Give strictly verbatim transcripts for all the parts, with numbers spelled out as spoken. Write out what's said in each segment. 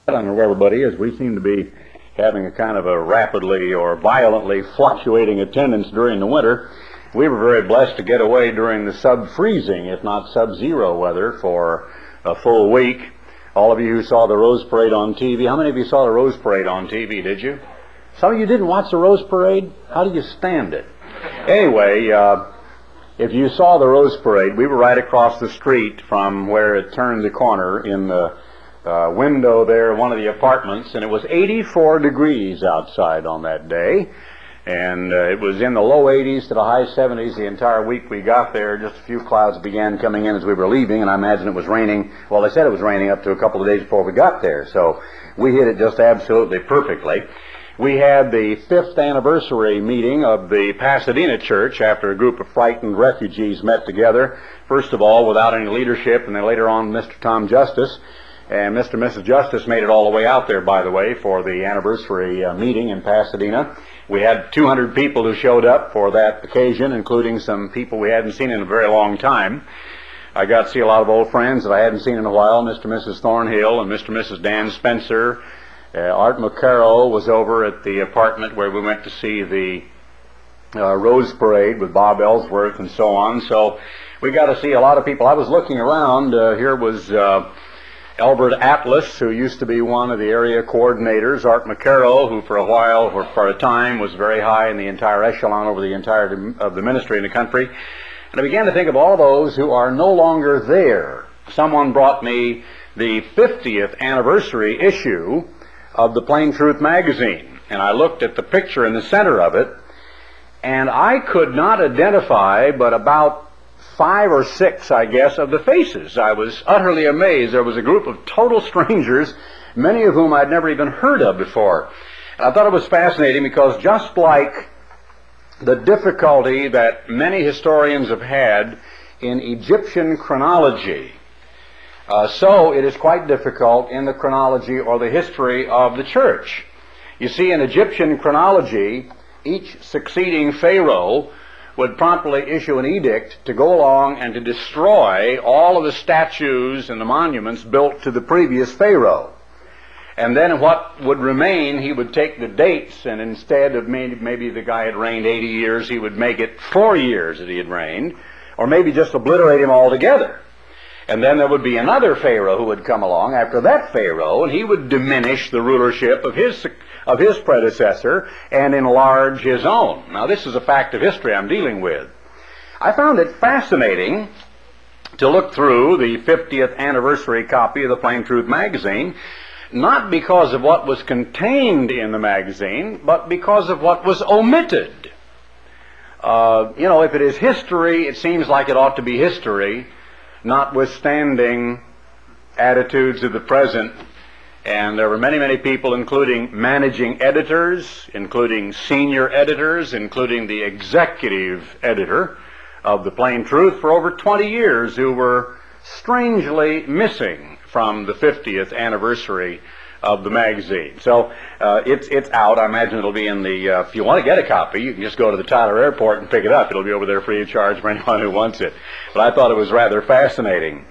I don't know where everybody is. We seem to be having a kind of a rapidly or violently fluctuating attendance during the winter. We were very blessed to get away during the sub-freezing, if not sub-zero weather for a full week. All of you who saw the Rose Parade on T V, how many of you saw the Rose Parade on T V, did you? Some of you didn't watch the Rose Parade? How do you stand it? Anyway, uh, if you saw the Rose Parade, we were right across the street from where it turned the corner in the uh, window there, one of the apartments, and it was eighty-four degrees outside on that day. And uh, it was in the low eighties to the high seventies the entire week we got there. Just a few clouds began coming in as we were leaving, and I imagine it was raining. Well, they said it was raining up to a couple of days before we got there, so we hit it just absolutely perfectly. We had the fifth anniversary meeting of the Pasadena Church after a group of frightened refugees met together. First of all, without any leadership, and then later on, Mister Tom Justice. And Mister and Missus Justice made it all the way out there, by the way, for the anniversary uh, meeting in Pasadena. We had two hundred people who showed up for that occasion, including some people we hadn't seen in a very long time. I got to see a lot of old friends that I hadn't seen in a while, Mister and Missus Thornhill and Mister and Missus Dan Spencer. Uh, Art McCarroll was over at the apartment where we went to see the uh, Rose Parade with Bob Ellsworth and so on. So we got to see a lot of people. I was looking around. Uh, here was Uh, Albert Atlas, who used to be one of the area coordinators, Art McCarroll, who for a while, or for a time, was very high in the entire echelon over the entirety of the ministry in the country. And I began to think of all those who are no longer there. Someone brought me the fiftieth anniversary issue of the Plain Truth magazine, and I looked at the picture in the center of it, and I could not identify but about five or six, I guess, of the faces. I was utterly amazed. There was a group of total strangers, many of whom I'd never even heard of before. And I thought it was fascinating because just like the difficulty that many historians have had in Egyptian chronology, uh, so it is quite difficult in the chronology or the history of the church. You see, in Egyptian chronology, each succeeding pharaoh would promptly issue an edict to go along and to destroy all of the statues and the monuments built to the previous pharaoh. And then what would remain, he would take the dates, and instead of maybe, maybe the guy had reigned eighty years, he would make it four years that he had reigned, or maybe just obliterate him altogether. And then there would be another pharaoh who would come along after that pharaoh, and he would diminish the rulership of his of his predecessor and enlarge his own. Now, this is a fact of history I'm dealing with. I found it fascinating to look through the fiftieth anniversary copy of the Plain Truth magazine, not because of what was contained in the magazine, but because of what was omitted. Uh, you know, if it is history, it seems like it ought to be history, notwithstanding attitudes of the present. And there were many, many people, including managing editors, including senior editors, including the executive editor of the Plain Truth for over twenty years, who were strangely missing from the fiftieth anniversary of the magazine. So uh, it's it's out. I imagine it'll be in the, uh, if you want to get a copy, you can just go to the Tyler Airport and pick it up. It'll be over there free of charge for anyone who wants it. But I thought it was rather fascinating.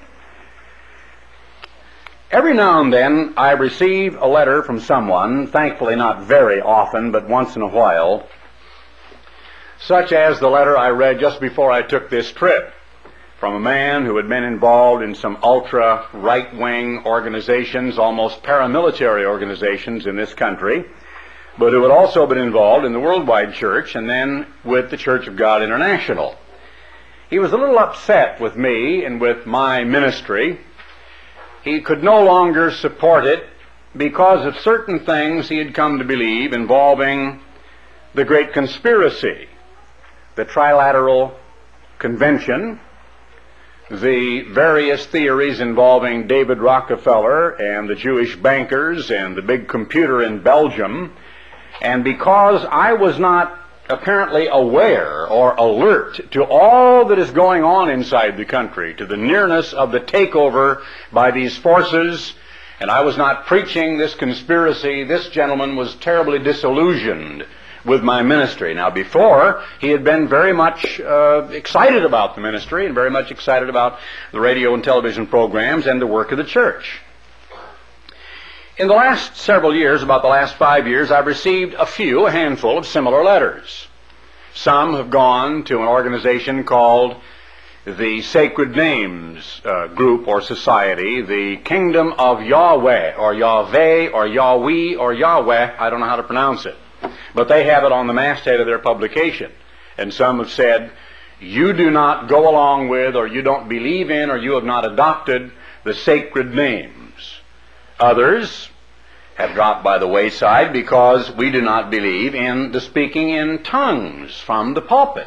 Every now and then I receive a letter from someone, thankfully not very often, but once in a while, such as the letter I read just before I took this trip from a man who had been involved in some ultra right-wing organizations, almost paramilitary organizations in this country, but who had also been involved in the Worldwide Church and then with the Church of God International. He was a little upset with me and with my ministry. He could no longer support it because of certain things he had come to believe involving the Great Conspiracy, the Trilateral Convention, the various theories involving David Rockefeller and the Jewish bankers and the big computer in Belgium. And because I was not apparently aware or alert to all that is going on inside the country, to the nearness of the takeover by these forces, and I was not preaching this conspiracy, this gentleman was terribly disillusioned with my ministry. Now, before, he had been very much uh, excited about the ministry and very much excited about the radio and television programs and the work of the church. In the last several years, about the last five years, I've received a few, a handful of similar letters. Some have gone to an organization called the Sacred Names uh, Group or Society, the Kingdom of Yahweh, or Yahweh, or Yahweh, or Yahweh. I don't know how to pronounce it. But they have it on the masthead of their publication. And some have said, you do not go along with, or you don't believe in, or you have not adopted the sacred names. Others have dropped by the wayside because we do not believe in the speaking in tongues from the pulpit.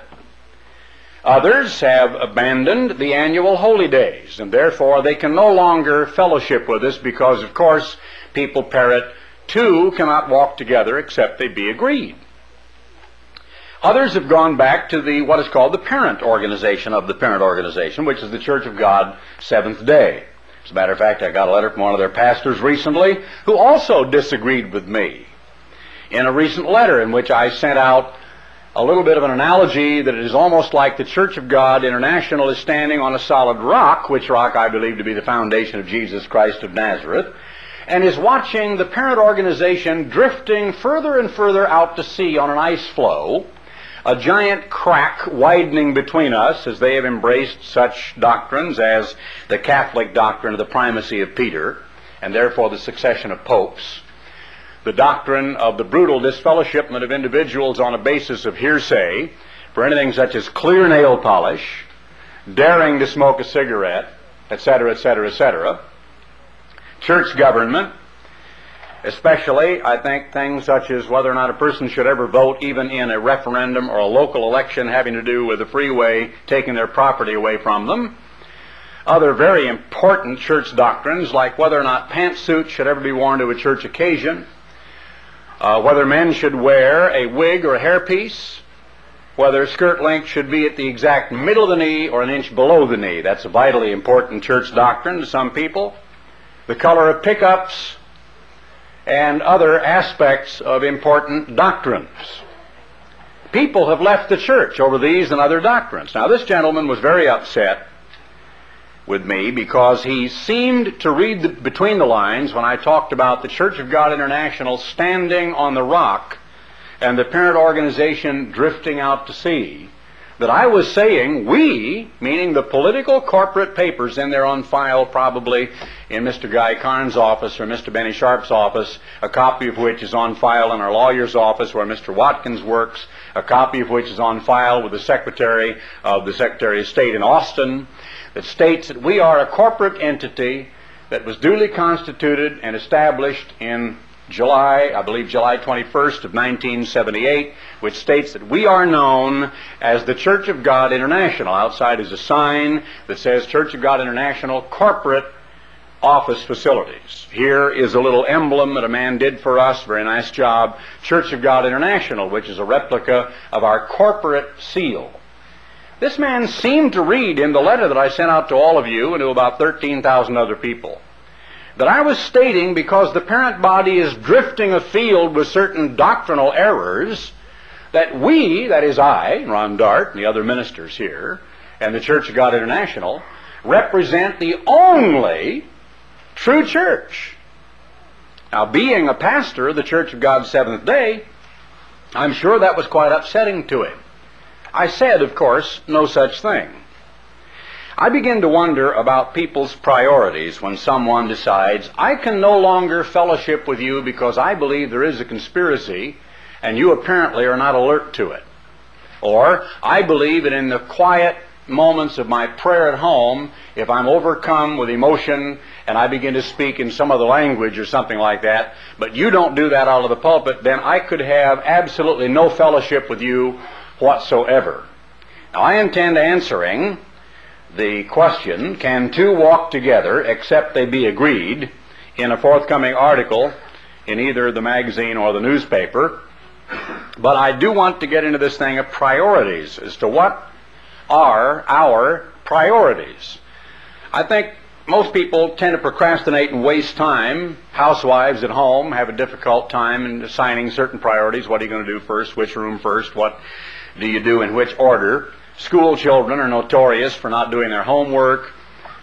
Others have abandoned the annual holy days, and therefore they can no longer fellowship with us because, of course, people parrot, two cannot walk together except they be agreed. Others have gone back to the what is called the parent organization of the parent organization, which is the Church of God Seventh Day. As a matter of fact, I got a letter from one of their pastors recently who also disagreed with me in a recent letter in which I sent out a little bit of an analogy that it is almost like the Church of God International is standing on a solid rock, which rock I believe to be the foundation of Jesus Christ of Nazareth, and is watching the parent organization drifting further and further out to sea on an ice floe, a giant crack widening between us as they have embraced such doctrines as the Catholic doctrine of the primacy of Peter, and therefore the succession of popes, the doctrine of the brutal disfellowshipment of individuals on a basis of hearsay for anything such as clear nail polish, daring to smoke a cigarette, et cetera, et cetera, et cetera. Church government, especially, I think, things such as whether or not a person should ever vote even in a referendum or a local election having to do with the freeway taking their property away from them. Other very important church doctrines, like whether or not pantsuits should ever be worn to a church occasion, uh, whether men should wear a wig or a hairpiece, whether skirt length should be at the exact middle of the knee or an inch below the knee. That's a vitally important church doctrine to some people. The color of pickups, and other aspects of important doctrines. People have left the church over these and other doctrines. Now, this gentleman was very upset with me because he seemed to read the, between the lines when I talked about the Church of God International standing on the rock and the parent organization drifting out to sea, that I was saying we, meaning the political corporate papers in there on file probably in Mister Guy Carnes' office or Mister Benny Sharp's office, a copy of which is on file in our lawyer's office where Mister Watkins works, a copy of which is on file with the Secretary of the Secretary of State in Austin, that states that we are a corporate entity that was duly constituted and established in July, I believe July twenty-first of nineteen seventy-eight, which states that we are known as the Church of God International. Outside is a sign that says Church of God International Corporate Office Facilities. Here is a little emblem that a man did for us, very nice job, Church of God International, which is a replica of our corporate seal. This man seemed to read in the letter that I sent out to all of you and to about thirteen thousand other people that I was stating because the parent body is drifting afield with certain doctrinal errors, that we, that is I, Ron Dart, and the other ministers here, and the Church of God International, represent the only true church. Now, being a pastor of the Church of God Seventh Day, I'm sure that was quite upsetting to him. I said, of course, no such thing. I begin to wonder about people's priorities when someone decides, I can no longer fellowship with you because I believe there is a conspiracy and you apparently are not alert to it. Or, I believe that in the quiet moments of my prayer at home, if I'm overcome with emotion and I begin to speak in some other language or something like that, but you don't do that out of the pulpit, then I could have absolutely no fellowship with you whatsoever. Now, I intend answering the question, can two walk together except they be agreed, in a forthcoming article in either the magazine or the newspaper. But I do want to get into this thing of priorities as to what are our priorities. I think most people tend to procrastinate and waste time. Housewives at home have a difficult time in assigning certain priorities. What are you going to do first? Which room first? What do you do in which order? School children are notorious for not doing their homework.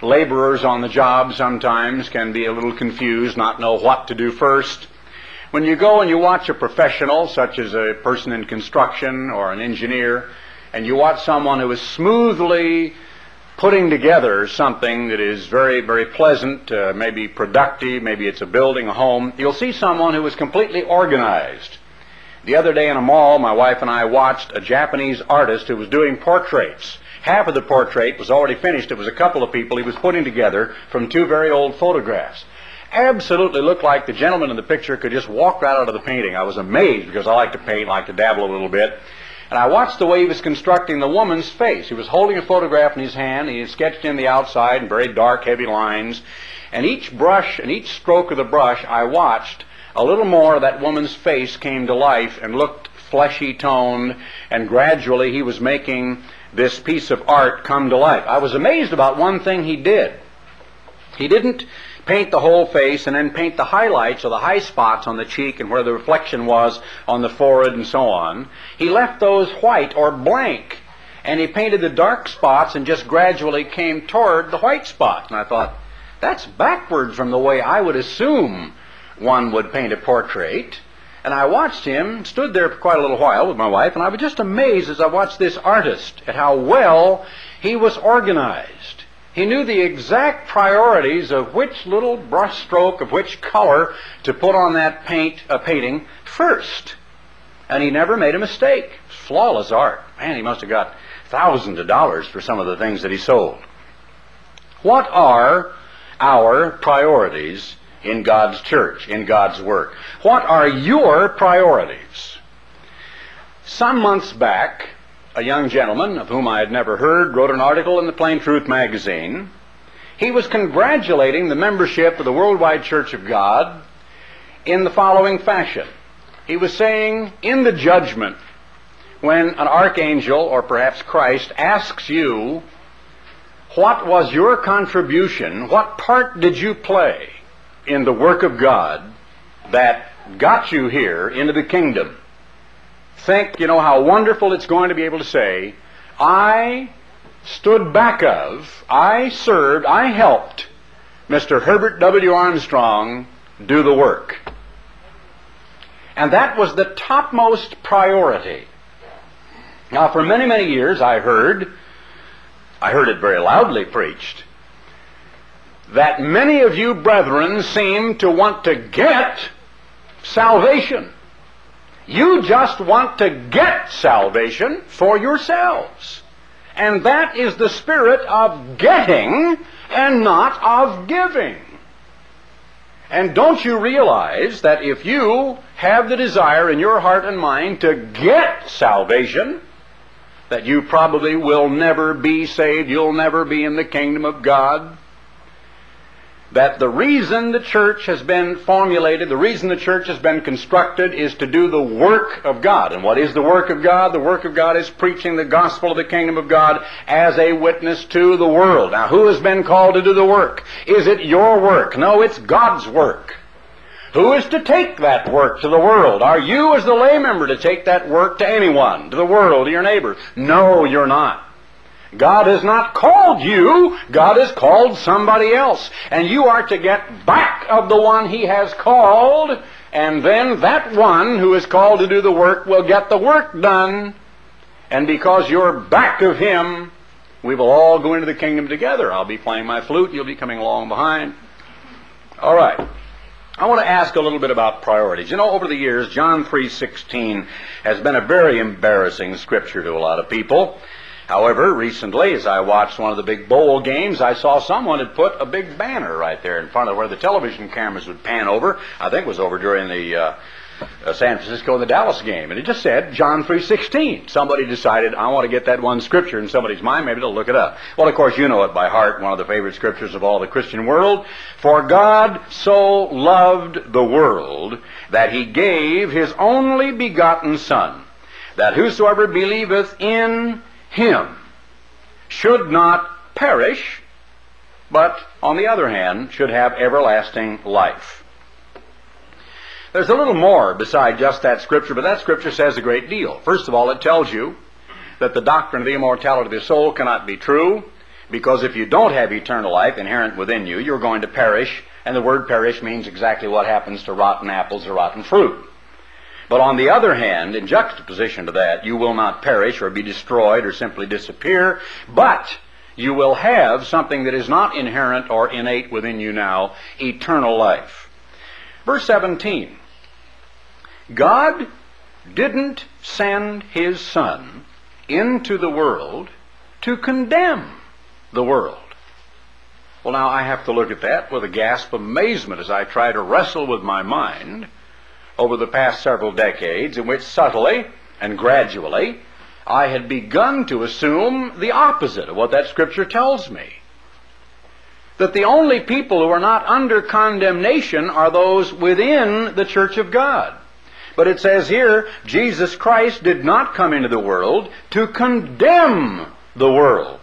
Laborers on the job sometimes can be a little confused, not know what to do first. When you go and you watch a professional, such as a person in construction or an engineer, and you watch someone who is smoothly putting together something that is very, very pleasant, uh, maybe productive, maybe it's a building, a home, you'll see someone who is completely organized. The other day in a mall, my wife and I watched a Japanese artist who was doing portraits. Half of the portrait was already finished. It was a couple of people he was putting together from two very old photographs. Absolutely looked like the gentleman in the picture could just walk right out of the painting. I was amazed because I like to paint, like to dabble a little bit. And I watched the way he was constructing the woman's face. He was holding a photograph in his hand. He had sketched in the outside in very dark, heavy lines. And each brush and each stroke of the brush I watched, a little more of that woman's face came to life and looked fleshy toned, and gradually he was making this piece of art come to life. I was amazed about one thing he did. He didn't paint the whole face and then paint the highlights or the high spots on the cheek and where the reflection was on the forehead and so on. He left those white or blank, and he painted the dark spots and just gradually came toward the white spots. And I thought, that's backwards from the way I would assume one would paint a portrait. And I watched him, stood there for quite a little while with my wife, and I was just amazed as I watched this artist at how well he was organized. He knew the exact priorities of which little brush stroke, of which color to put on that paint, uh, painting first. And he never made a mistake. Flawless art. Man, he must have got thousands of dollars for some of the things that he sold. What are our priorities in God's church, in God's work? What are your priorities? Some months back, a young gentleman of whom I had never heard wrote an article in the Plain Truth magazine. He was congratulating the membership of the Worldwide Church of God in the following fashion. He was saying, in the judgment, when an archangel, or perhaps Christ, asks you, what was your contribution, what part did you play in the work of God that got you here into the kingdom? Think, you know, how wonderful it's going to be able to say, I stood back of, I served, I helped Mister Herbert W. Armstrong do the work. And that was the topmost priority. Now, for many, many years I heard, I heard it very loudly preached, that many of you brethren seem to want to get salvation. You just want to get salvation for yourselves. And that is the spirit of getting and not of giving. And don't you realize that if you have the desire in your heart and mind to get salvation, that you probably will never be saved, you'll never be in the kingdom of God? That the reason the church has been formulated, the reason the church has been constructed is to do the work of God. And what is the work of God? The work of God is preaching the gospel of the kingdom of God as a witness to the world. Now, who has been called to do the work? Is it your work? No, it's God's work. Who is to take that work to the world? Are you, as the lay member, to take that work to anyone, to the world, to your neighbor? No, you're not. God has not called you. God has called somebody else. And you are to get back of the one He has called, and then that one who is called to do the work will get the work done. And because you're back of Him, we will all go into the kingdom together. I'll be playing my flute. You'll be coming along behind. All right. I want to ask a little bit about priorities. You know, over the years, John three sixteen has been a very embarrassing scripture to a lot of people. However, recently, as I watched one of the big bowl games, I saw someone had put a big banner right there in front of where the television cameras would pan over. I think it was over during the uh, uh, San Francisco and the Dallas game. And it just said John three sixteen. Somebody decided, I want to get that one scripture in somebody's mind. Maybe they'll look it up. Well, of course, you know it by heart, one of the favorite scriptures of all the Christian world. For God so loved the world that He gave His only begotten Son, that whosoever believeth in Him should not perish, but, on the other hand, should have everlasting life. There's a little more beside just that scripture, but that scripture says a great deal. First of all, it tells you that the doctrine of the immortality of the soul cannot be true. Because if you don't have eternal life inherent within you, you're going to perish, and the word perish means exactly what happens to rotten apples or rotten fruit. But on the other hand, in juxtaposition to that, you will not perish or be destroyed or simply disappear, but you will have something that is not inherent or innate within you now, eternal life. Verse seventeen, God didn't send His Son into the world to condemn the world. Well, now I have to look at that with a gasp of amazement as I try to wrestle with my mind over the past several decades in which subtly and gradually I had begun to assume the opposite of what that Scripture tells me. That the only people who are not under condemnation are those within the church of God. But it says here, Jesus Christ did not come into the world to condemn the world,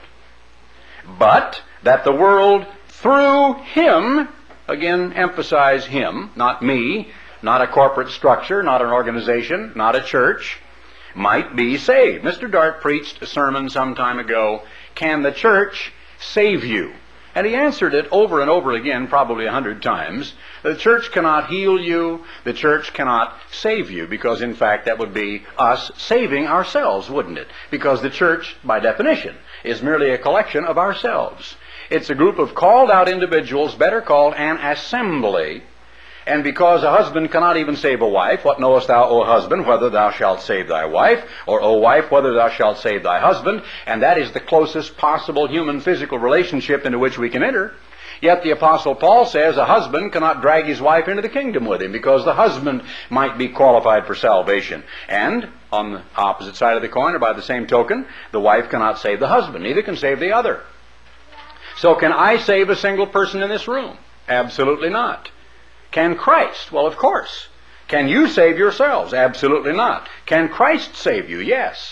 but that the world through Him, again emphasize Him, not me, not a corporate structure, not an organization, not a church, might be saved. Mister Dart preached a sermon some time ago, Can the Church Save You? And he answered it over and over again, probably a hundred times. The church cannot heal you, the church cannot save you, because in fact that would be us saving ourselves, wouldn't it? Because the church, by definition, is merely a collection of ourselves. It's a group of called out individuals, better called an assembly. And because a husband cannot even save a wife, what knowest thou, O husband, whether thou shalt save thy wife, or O wife, whether thou shalt save thy husband? And that is the closest possible human physical relationship into which we can enter. Yet the Apostle Paul says a husband cannot drag his wife into the kingdom with him, because the husband might be qualified for salvation. And on the opposite side of the coin, or by the same token, the wife cannot save the husband. Neither can save the other. So can I save a single person in this room? Absolutely not. Can Christ? Well, of course. Can you save yourselves? Absolutely not. Can Christ save you? Yes.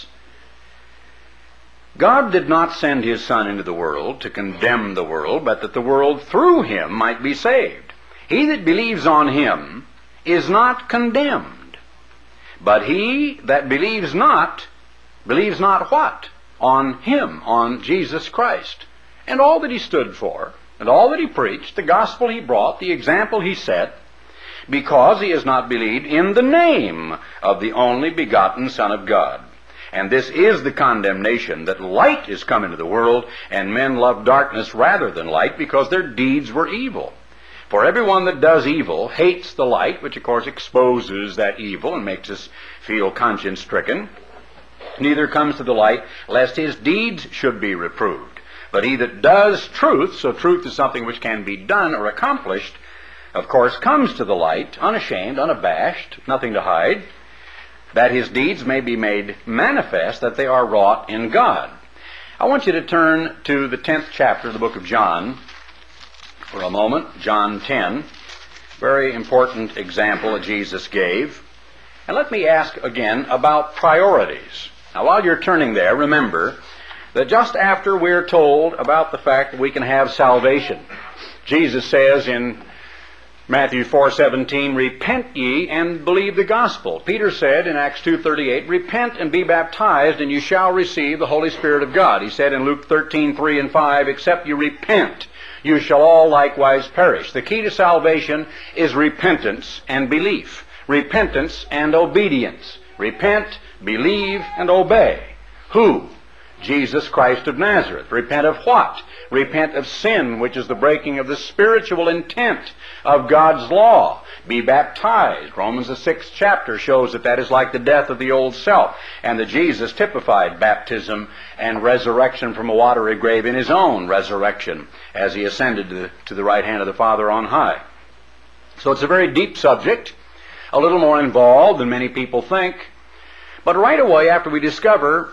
God did not send His Son into the world to condemn the world, but that the world through Him might be saved. He that believes on Him is not condemned, but he that believes not, believes not what? On Him, on Jesus Christ. And all that He stood for, and all that He preached, the gospel He brought, the example He set, because he has not believed in the name of the only begotten Son of God. And this is the condemnation, that light is come into the world, and men love darkness rather than light, because their deeds were evil. For everyone that does evil hates the light, which of course exposes that evil and makes us feel conscience-stricken. Neither comes to the light, lest his deeds should be reproved. But he that does truth, so truth is something which can be done or accomplished, of course comes to the light, unashamed, unabashed, nothing to hide, that his deeds may be made manifest, that they are wrought in God. I want you to turn to the tenth chapter of the book of John for a moment, John ten, very important example that Jesus gave. And let me ask again about priorities. Now while you're turning there, remember that just after we're told about the fact that we can have salvation, Jesus says in Matthew four seventeen, repent ye and believe the gospel. Peter said in Acts two thirty-eight, repent and be baptized, and you shall receive the Holy Spirit of God. He said in Luke thirteen three and five, except you repent, you shall all likewise perish. The key to salvation is repentance and belief. Repentance and obedience. Repent, believe, and obey. Who? Jesus Christ of Nazareth. Repent of what? Repent of sin, which is the breaking of the spiritual intent of God's law. Be baptized. Romans the sixth chapter shows that that is like the death of the old self, and that Jesus typified baptism and resurrection from a watery grave in His own resurrection as He ascended to the, to the right hand of the Father on high. So it's a very deep subject, a little more involved than many people think. But right away after we discover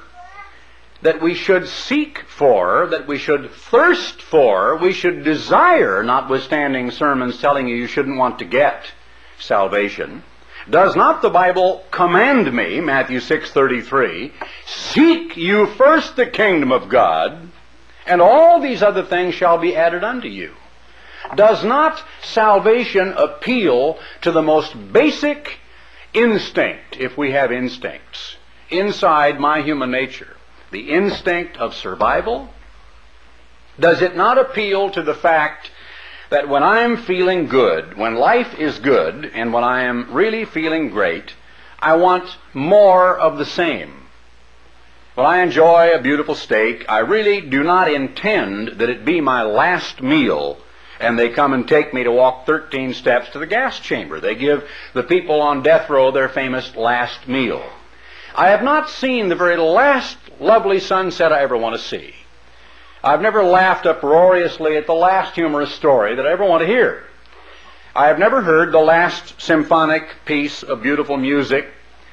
that we should seek for, that we should thirst for, we should desire, notwithstanding sermons telling you you shouldn't want to get salvation, does not the Bible command me, Matthew six thirty-three, seek you first the kingdom of God, and all these other things shall be added unto you? Does not salvation appeal to the most basic instinct, if we have instincts, inside my human nature? The instinct of survival, Does it not appeal to the fact that when I'm feeling good, when life is good, and when I am really feeling great, I want more of the same? When I enjoy a beautiful steak, I really do not intend that it be my last meal, and they come and take me to walk thirteen steps to the gas chamber. They give the people on death row their famous last meal. I have not seen the very last lovely sunset I ever want to see. I've never laughed uproariously at the last humorous story that I ever want to hear. I have never heard the last symphonic piece of beautiful music.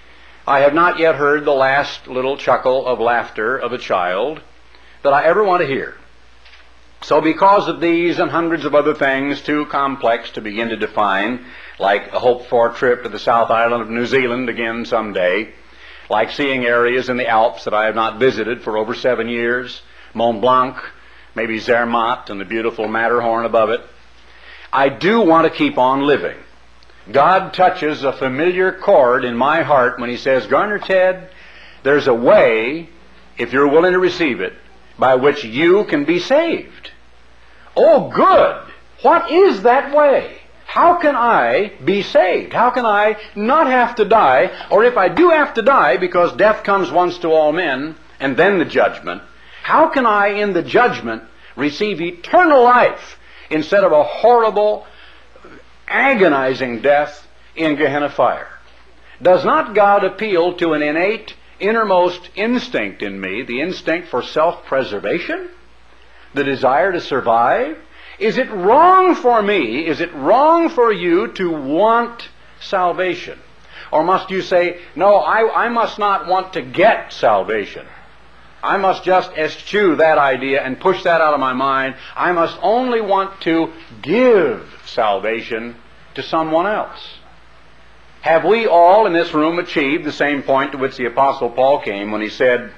I have not yet heard the last little chuckle of laughter of a child that I ever want to hear. So because of these and hundreds of other things too complex to begin to define, like a hoped-for trip to the South Island of New Zealand again someday, like seeing areas in the Alps that I have not visited for over seven years, Mont Blanc, maybe Zermatt and the beautiful Matterhorn above it, I do want to keep on living. God touches a familiar chord in my heart when He says, Garner Ted, there's a way, if you're willing to receive it, by which you can be saved. Oh, good! What is that way? How can I be saved? How can I not have to die? Or if I do have to die, because death comes once to all men, and then the judgment, how can I, in the judgment, receive eternal life instead of a horrible, agonizing death in Gehenna fire? Does not God appeal to an innate, innermost instinct in me, the instinct for self-preservation, the desire to survive? Is it wrong for me, is it wrong for you to want salvation? Or must you say, no, I, I must not want to get salvation. I must just eschew that idea and push that out of my mind. I must only want to give salvation to someone else. Have we all in this room achieved the same point to which the Apostle Paul came when he said,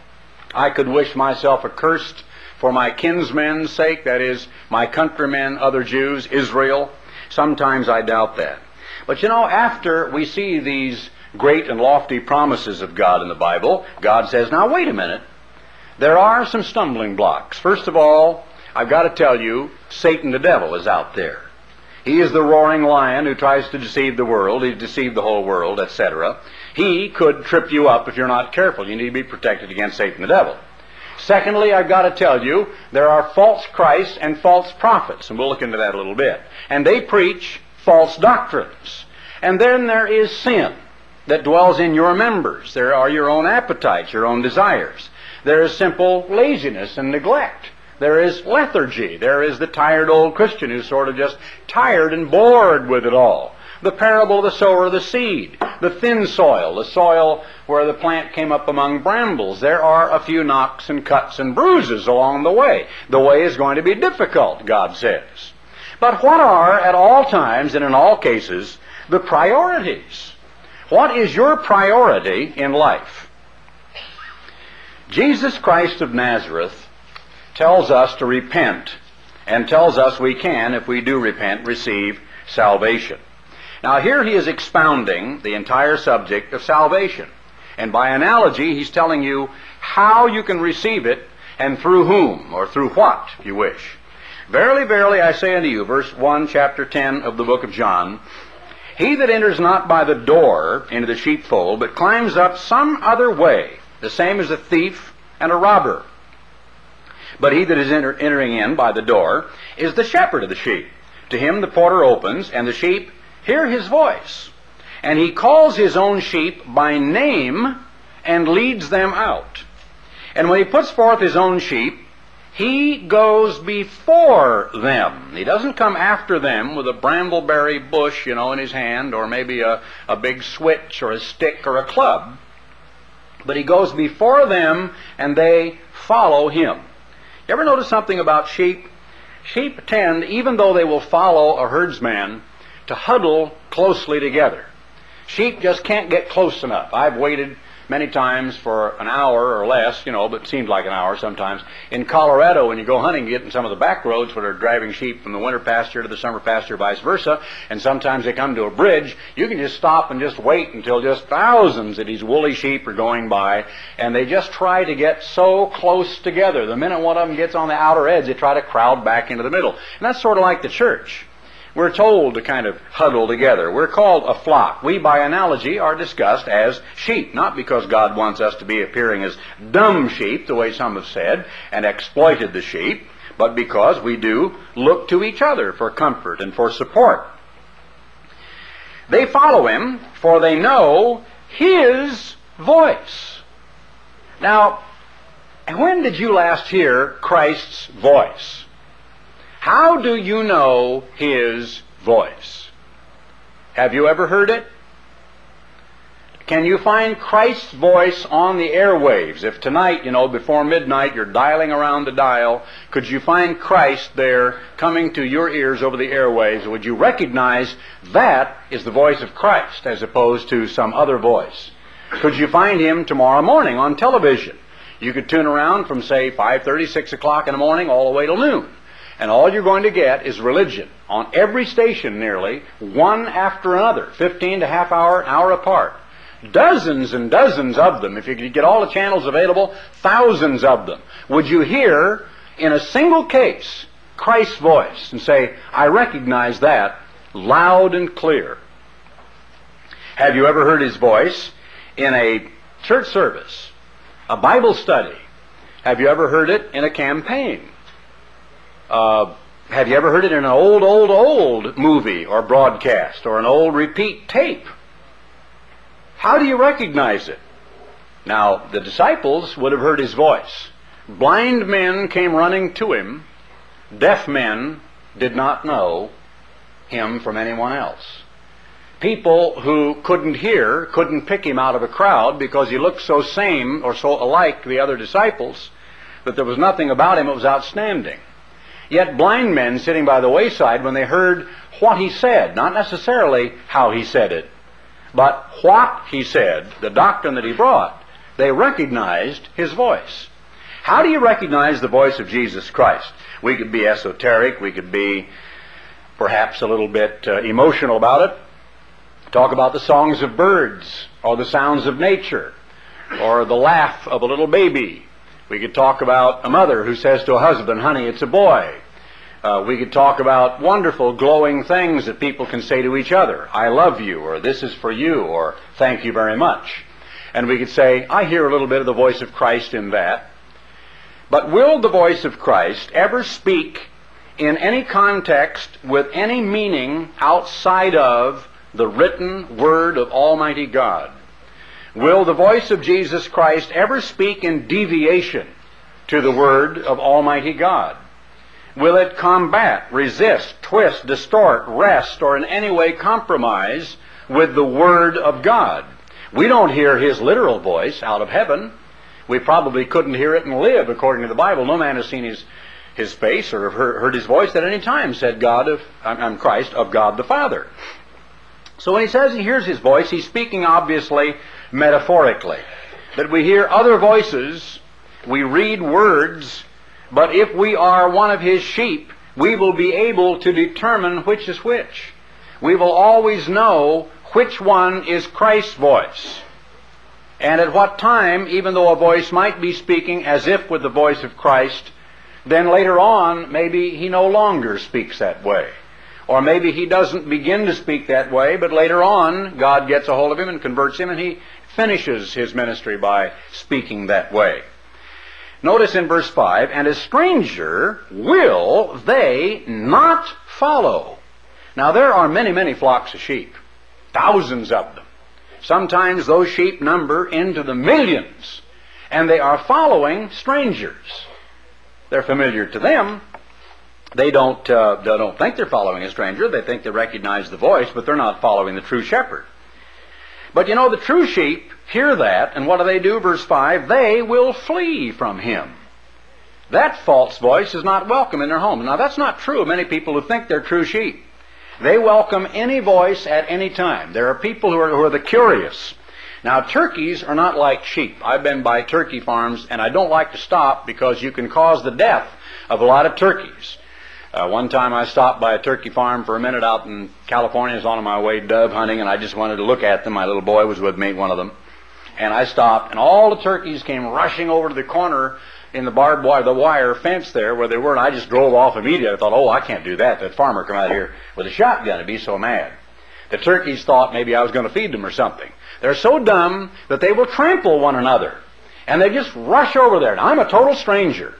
I could wish myself accursed for my kinsmen's sake, that is, my countrymen, other Jews, Israel? Sometimes I doubt that. But you know, after we see these great and lofty promises of God in the Bible, God says, now wait a minute. There are some stumbling blocks. First of all, I've got to tell you, Satan the devil is out there. He is the roaring lion who tries to deceive the world. He's deceived the whole world, et cetera. He could trip you up if you're not careful. You need to be protected against Satan the devil. Secondly, I've got to tell you, there are false Christs and false prophets, and we'll look into that a little bit. And they preach false doctrines. And then there is sin that dwells in your members. There are your own appetites, your own desires. There is simple laziness and neglect. There is lethargy. There is the tired old Christian who's sort of just tired and bored with it all. The parable of the sower of the seed, the thin soil, the soil where the plant came up among brambles. There are a few knocks and cuts and bruises along the way. The way is going to be difficult, God says. But what are, at all times and in all cases, the priorities? What is your priority in life? Jesus Christ of Nazareth tells us to repent, and tells us we can, if we do repent, receive salvation. Now here he is expounding the entire subject of salvation. And by analogy, he's telling you how you can receive it, and through whom, or through what, if you wish. Verily, verily, I say unto you, verse one, chapter ten of the book of John, he that enters not by the door into the sheepfold, but climbs up some other way, the same as a thief and a robber. But he that is enter, entering in by the door is the shepherd of the sheep. To him the porter opens, and the sheep hear his voice. And he calls his own sheep by name and leads them out. And when he puts forth his own sheep, he goes before them. He doesn't come after them with a brambleberry bush, you know, in his hand, or maybe a, a big switch or a stick or a club. But he goes before them, and they follow him. You ever notice something about sheep? Sheep tend, even though they will follow a herdsman, to huddle closely together. Sheep just can't get close enough. I've waited many times for an hour or less, you know, but it seems like an hour sometimes. In Colorado, when you go hunting, you get in some of the back roads where they're driving sheep from the winter pasture to the summer pasture, vice versa, and sometimes they come to a bridge. You can just stop and just wait until just thousands of these woolly sheep are going by, and they just try to get so close together. The minute one of them gets on the outer edge, they try to crowd back into the middle. And that's sort of like the church. We're told to kind of huddle together. We're called a flock. We, by analogy, are discussed as sheep, not because God wants us to be appearing as dumb sheep, the way some have said, and exploited the sheep, but because we do look to each other for comfort and for support. They follow him, for they know his voice. Now, when did you last hear Christ's voice? How do you know his voice? Have you ever heard it? Can you find Christ's voice on the airwaves? If tonight, you know, before midnight, you're dialing around the dial, could you find Christ there coming to your ears over the airwaves? Would you recognize that is the voice of Christ as opposed to some other voice? Could you find him tomorrow morning on television? You could tune around from, say, five thirty, six o'clock in the morning all the way till noon. And all you're going to get is religion on every station nearly, one after another, fifteen to half hour, an hour apart. Dozens and dozens of them. If you could get all the channels available, thousands of them. Would you hear in a single case Christ's voice and say, I recognize that loud and clear? Have you ever heard his voice in a church service, a Bible study? Have you ever heard it in a campaign? Uh, have you ever heard it in an old, old, old movie or broadcast or an old repeat tape? How do you recognize it? Now, the disciples would have heard his voice. Blind men came running to him. Deaf men did not know him from anyone else. People who couldn't hear couldn't pick him out of a crowd because he looked so same or so alike the other disciples that there was nothing about him that was outstanding. Yet blind men sitting by the wayside, when they heard what he said, not necessarily how he said it, but what he said, the doctrine that he brought, they recognized his voice. How do you recognize the voice of Jesus Christ? We could be esoteric, we could be perhaps a little bit uh, emotional about it, talk about the songs of birds, or the sounds of nature, or the laugh of a little baby. We could talk about a mother who says to a husband, honey, it's a boy. Uh, we could talk about wonderful, glowing things that people can say to each other. I love you, or this is for you, or thank you very much. And we could say, I hear a little bit of the voice of Christ in that. But will the voice of Christ ever speak in any context with any meaning outside of the written Word of Almighty God? Will the voice of Jesus Christ ever speak in deviation to the Word of Almighty God? Will it combat, resist, twist, distort, wrest, or in any way compromise with the Word of God? We don't hear his literal voice out of heaven. We probably couldn't hear it and live, according to the Bible. No man has seen his, his face or heard, heard his voice at any time, said God of, I'm Christ, of God the Father. So when he says he hears his voice, he's speaking obviously metaphorically. That we hear other voices, we read words, but if we are one of his sheep, we will be able to determine which is which. We will always know which one is Christ's voice. And at what time, even though a voice might be speaking as if with the voice of Christ, then later on, maybe he no longer speaks that way. Or maybe he doesn't begin to speak that way, but later on, God gets a hold of him and converts him, and he finishes his ministry by speaking that way. Notice in verse five, and a stranger will they not follow. Now there are many, many flocks of sheep, thousands of them. Sometimes those sheep number into the millions, and they are following strangers. They're familiar to them. They don't, uh, they don't think they're following a stranger. They think they recognize the voice, but they're not following the true shepherd. But you know, the true sheep hear that, and what do they do? Verse five, they will flee from him. That false voice is not welcome in their home. Now that's not true of many people who think they're true sheep. They welcome any voice at any time. There are people who are, who are the curious. Now, turkeys are not like sheep. I've been by turkey farms, and I don't like to stop because you can cause the death of a lot of turkeys. Uh, one time I stopped by a turkey farm for a minute out in California. I was on my way dove hunting, and I just wanted to look at them. My little boy was with me, one of them. And I stopped, and all the turkeys came rushing over to the corner in the barbed wire, the wire fence there where they were, and I just drove off immediately. I thought, oh, I can't do that. That farmer come out here with a shotgun and be so mad. The turkeys thought maybe I was going to feed them or something. They're so dumb that they will trample one another. And they just rush over there. Now, I'm a total stranger.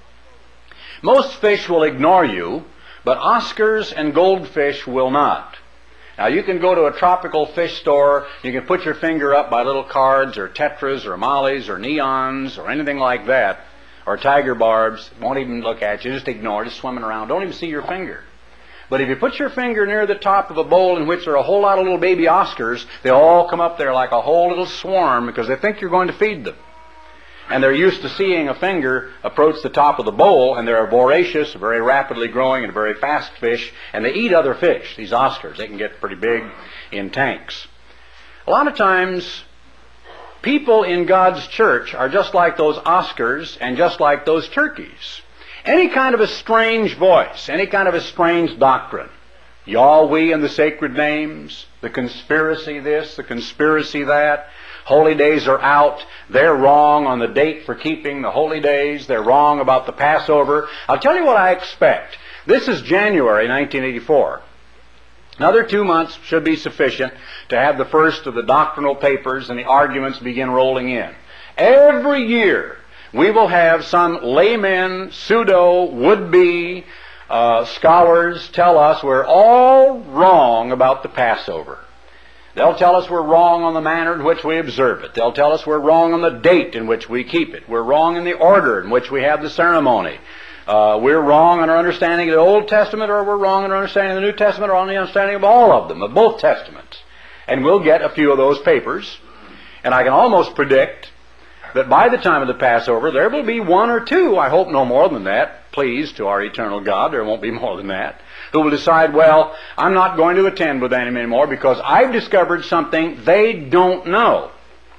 Most fish will ignore you, but Oscars and goldfish will not. Now, you can go to a tropical fish store, you can put your finger up by little cards or tetras or mollies or neons or anything like that, or tiger barbs, won't even look at you, just ignore it, just swimming around, don't even see your finger. But if you put your finger near the top of a bowl in which there are a whole lot of little baby Oscars, they all come up there like a whole little swarm because they think you're going to feed them. And they're used to seeing a finger approach the top of the bowl, and they're a voracious, very rapidly growing, and very fast fish, and they eat other fish, these Oscars. They can get pretty big in tanks. A lot of times, people in God's church are just like those Oscars and just like those turkeys. Any kind of a strange voice, any kind of a strange doctrine, Yahweh and the sacred names, the conspiracy this, the conspiracy that, holy days are out, they're wrong on the date for keeping the holy days, they're wrong about the Passover. I'll tell you what I expect. This is January nineteen eighty-four. Another two months should be sufficient to have the first of the doctrinal papers and the arguments begin rolling in. Every year, we will have some laymen, pseudo, would-be uh, scholars tell us we're all wrong about the Passover. They'll tell us we're wrong on the manner in which we observe it. They'll tell us we're wrong on the date in which we keep it. We're wrong in the order in which we have the ceremony. Uh, we're wrong in our understanding of the Old Testament, or we're wrong in our understanding of the New Testament, or on the understanding of all of them, of both Testaments. And we'll get a few of those papers. And I can almost predict that by the time of the Passover, there will be one or two, I hope no more than that, please, to our eternal God, there won't be more than that, who will decide, well, I'm not going to attend with them anymore because I've discovered something they don't know.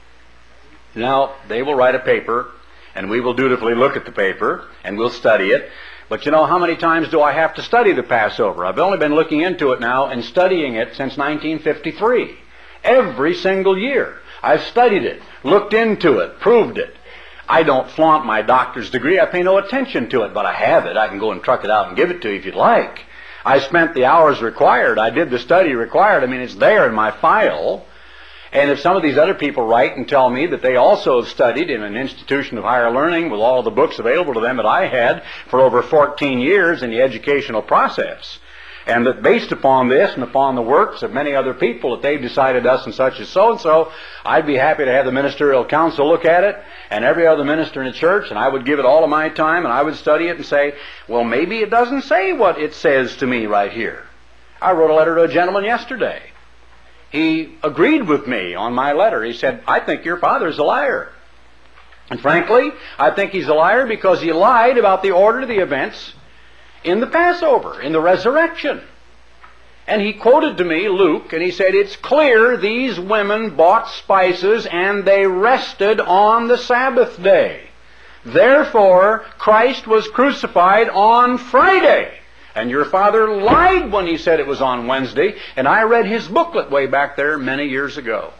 Now, they will write a paper, and we will dutifully look at the paper, and we'll study it. But you know, how many times do I have to study the Passover? I've only been looking into it now and studying it since nineteen fifty-three. Every single year. I've studied it, looked into it, proved it. I don't flaunt my doctor's degree. I pay no attention to it, but I have it. I can go and truck it out and give it to you if you'd like. I spent the hours required. I did the study required. I mean, it's there in my file. And if some of these other people write and tell me that they also have studied in an institution of higher learning with all of the books available to them that I had for over fourteen years in the educational process, and that based upon this and upon the works of many other people that they've decided us and such as so-and-so, I'd be happy to have the ministerial council look at it and every other minister in the church, and I would give it all of my time and I would study it and say, well, maybe it doesn't say what it says to me right here. I wrote a letter to a gentleman yesterday. He agreed with me on my letter. He said, I think your father's a liar. And frankly, I think he's a liar because he lied about the order of the events in the Passover, in the resurrection. And he quoted to me Luke, and he said, it's clear these women bought spices and they rested on the Sabbath day. Therefore, Christ was crucified on Friday. And your father lied when he said it was on Wednesday, and I read his booklet way back there many years ago.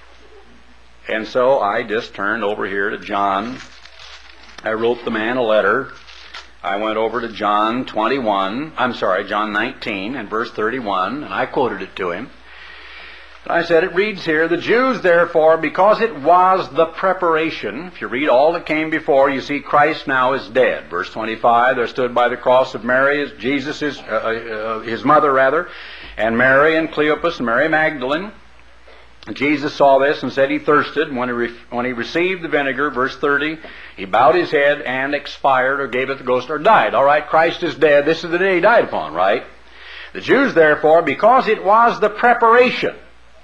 And so I just turned over here to John. I wrote the man a letter. I went over to John twenty-one, I'm sorry, John nineteen and verse thirty-one, and I quoted it to him. And I said, it reads here, the Jews therefore, because it was the preparation, if you read all that came before, you see Christ now is dead. Verse twenty-five, there stood by the cross of Mary, Jesus, his, uh, uh, his mother rather, and Mary and Cleopas and Mary Magdalene. And Jesus saw this and said he thirsted. And when he, re- when he received the vinegar, verse thirty, he bowed his head and expired, or gave it the ghost, or died. All right, Christ is dead. This is the day he died upon, right? The Jews, therefore, because it was the preparation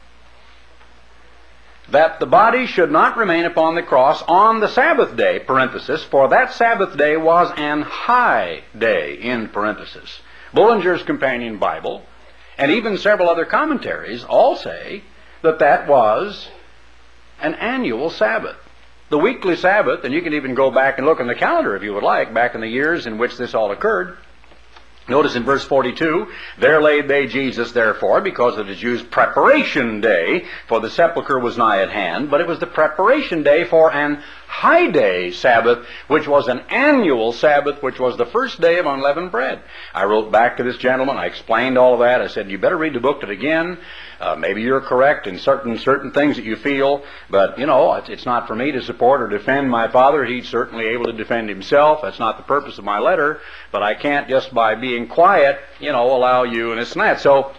that the body should not remain upon the cross on the Sabbath day, parenthesis, for that Sabbath day was an high day, in parenthesis. Bullinger's Companion Bible, and even several other commentaries all say that that was an annual Sabbath. The weekly Sabbath, and you can even go back and look in the calendar if you would like, back in the years in which this all occurred. Notice in verse forty-two, there laid they Jesus therefore, because of the Jews' preparation day, for the sepulchre was nigh at hand, but it was the preparation day for an high day Sabbath, which was an annual Sabbath, which was the first day of unleavened bread. I wrote back to this gentleman, I explained all of that, I said, you better read the book to it again. Uh, maybe you're correct in certain certain things that you feel, but, you know, it's, it's not for me to support or defend my father. He's certainly able to defend himself. That's not the purpose of my letter, but I can't just by being quiet, you know, allow you and this and that. So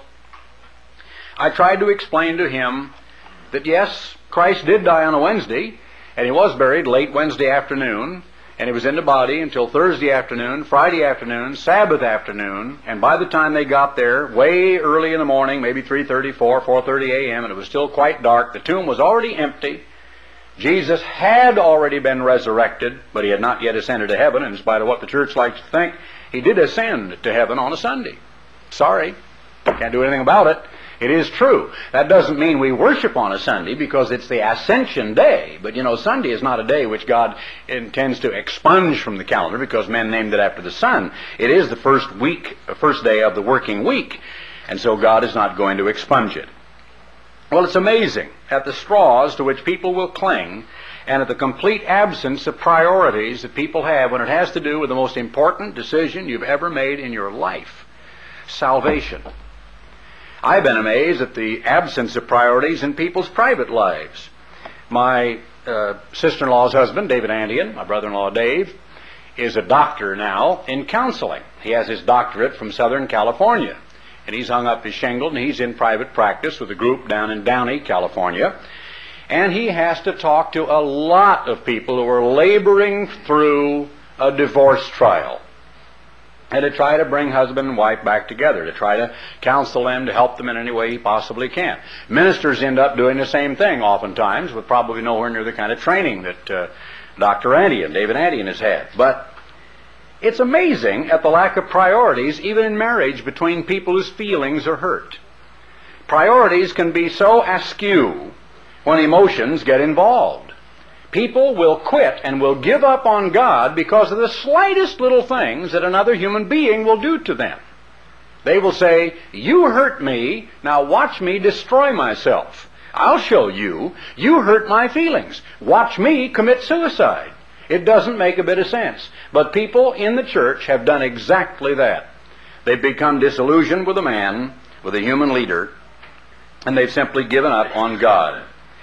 I tried to explain to him that, yes, Christ did die on a Wednesday, and he was buried late Wednesday afternoon, and he was in the body until Thursday afternoon, Friday afternoon, Sabbath afternoon, and by the time they got there, way early in the morning, maybe three thirty, four, four thirty a m, and it was still quite dark, the tomb was already empty. Jesus had already been resurrected, but he had not yet ascended to heaven, and in spite of what the church likes to think, he did ascend to heaven on a Sunday. Sorry, can't do anything about it. It is true. That doesn't mean we worship on a Sunday because it's the Ascension Day. But, you know, Sunday is not a day which God intends to expunge from the calendar because men named it after the sun. It is the first week, first day of the working week. And so God is not going to expunge it. Well, it's amazing at the straws to which people will cling and at the complete absence of priorities that people have when it has to do with the most important decision you've ever made in your life. Salvation. I've been amazed at the absence of priorities in people's private lives. My uh, sister-in-law's husband, David Andian, my brother-in-law Dave, is a doctor now in counseling. He has his doctorate from Southern California. And he's hung up his shingle and he's in private practice with a group down in Downey, California. And he has to talk to a lot of people who are laboring through a divorce trial. And to try to bring husband and wife back together, to try to counsel them, to help them in any way he possibly can. Ministers end up doing the same thing oftentimes, with probably nowhere near the kind of training that uh, Doctor Andian, David Andian has had. But it's amazing at the lack of priorities, even in marriage, between people whose feelings are hurt. Priorities can be so askew when emotions get involved. People will quit and will give up on God because of the slightest little things that another human being will do to them. They will say, you hurt me, now watch me destroy myself. I'll show you. You hurt my feelings. Watch me commit suicide. It doesn't make a bit of sense. But people in the church have done exactly that. They've become disillusioned with a man, with a human leader, and they've simply given up on God.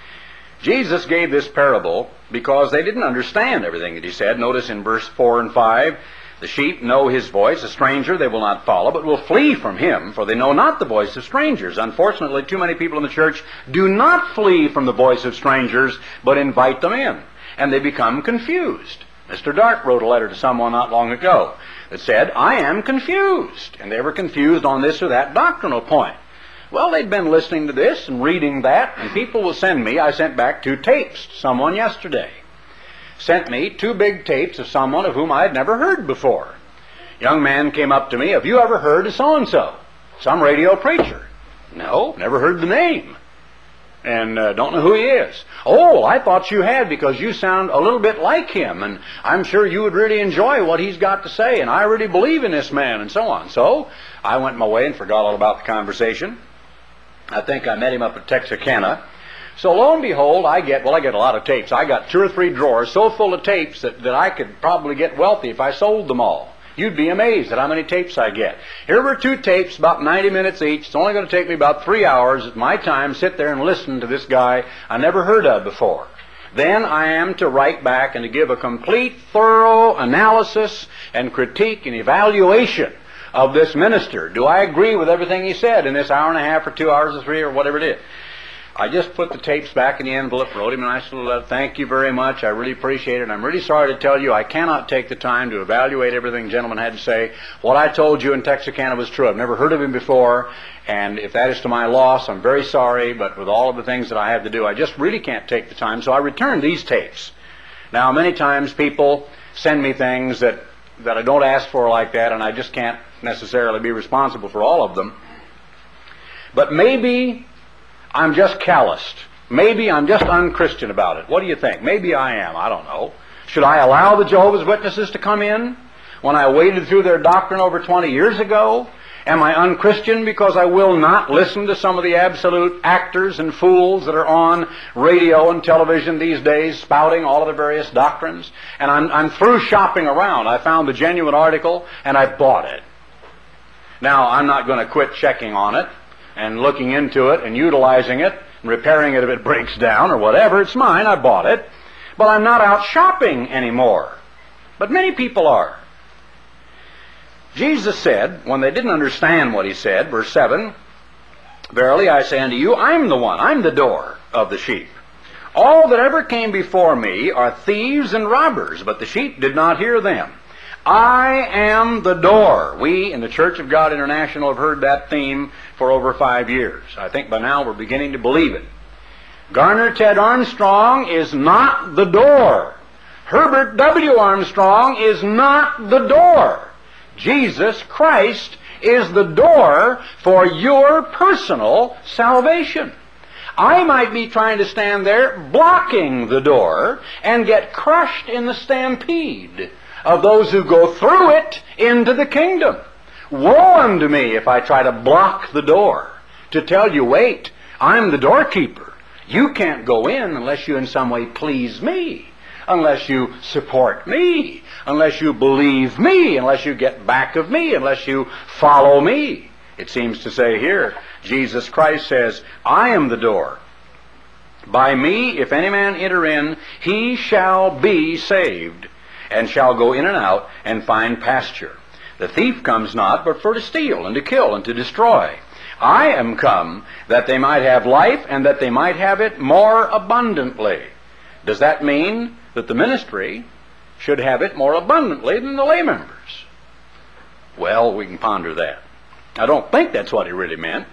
Jesus gave this parable because they didn't understand everything that he said. Notice in verse four and five, the sheep know his voice, a stranger they will not follow, but will flee from him, for they know not the voice of strangers. Unfortunately, too many people in the church do not flee from the voice of strangers, but invite them in, and they become confused. Mister Dart wrote a letter to someone not long ago that said, I am confused, and they were confused on this or that doctrinal point. Well, they'd been listening to this and reading that, and people will send me, I sent back two tapes to someone yesterday. Sent me two big tapes of someone of whom I had never heard before. Young man came up to me, have you ever heard of so-and-so? Some radio preacher. No, never heard the name. And uh, don't know who he is. Oh, I thought you had because you sound a little bit like him, and I'm sure you would really enjoy what he's got to say, and I really believe in this man, and so on. So I went my way and forgot all about the conversation. I think I met him up at Texarkana. So lo and behold, I get, well, I get a lot of tapes. I got two or three drawers so full of tapes that, that I could probably get wealthy if I sold them all. You'd be amazed at how many tapes I get. Here were two tapes, about ninety minutes each. It's only going to take me about three hours at my time, sit there and listen to this guy I never heard of before. Then I am to write back and to give a complete, thorough analysis and critique and evaluation of this minister. Do I agree with everything he said in this hour and a half or two hours or three or whatever it is? I just put the tapes back in the envelope, wrote him a nice little letter. Thank you very much. I really appreciate it. I'm really sorry to tell you I cannot take the time to evaluate everything the gentleman had to say. What I told you in Texarkana was true. I've never heard of him before, and if that is to my loss, I'm very sorry, but with all of the things that I have to do, I just really can't take the time, so I returned these tapes. Now, many times people send me things that, that I don't ask for like that, and I just can't necessarily be responsible for all of them. But maybe I'm just calloused Maybe I'm just unchristian about it. What do you think? Maybe I am. I don't know. Should I allow the Jehovah's Witnesses to come in when I waded through their doctrine over twenty years ago? Am I unchristian because I will not listen to some of the absolute actors and fools that are on radio and television these days spouting all of the various doctrines? And I'm, I'm through shopping around. I found the genuine article and I bought it. Now, I'm not going to quit checking on it and looking into it and utilizing it and repairing it if it breaks down or whatever. It's mine. I bought it. But I'm not out shopping anymore. But many people are. Jesus said, when they didn't understand what he said, verse seven, "Verily I say unto you, I'm the one, I'm the door of the sheep. All that ever came before me are thieves and robbers, but the sheep did not hear them. I am the door." We in the Church of God International have heard that theme for over five years. I think by now we're beginning to believe it. Garner Ted Armstrong is not the door. Herbert W. Armstrong is not the door. Jesus Christ is the door for your personal salvation. I might be trying to stand there blocking the door and get crushed in the stampede of those who go through it into the kingdom. Woe unto me if I try to block the door, to tell you, wait, I'm the doorkeeper. You can't go in unless you in some way please me, unless you support me, unless you believe me, unless you get back of me, unless you follow me. It seems to say here, Jesus Christ says, I am the door. By me, if any man enter in, he shall be saved, and shall go in and out and find pasture. The thief comes not, but for to steal and to kill and to destroy. I am come that they might have life, and that they might have it more abundantly. Does that mean that the ministry should have it more abundantly than the lay members? Well, we can ponder that. I don't think that's what he really meant.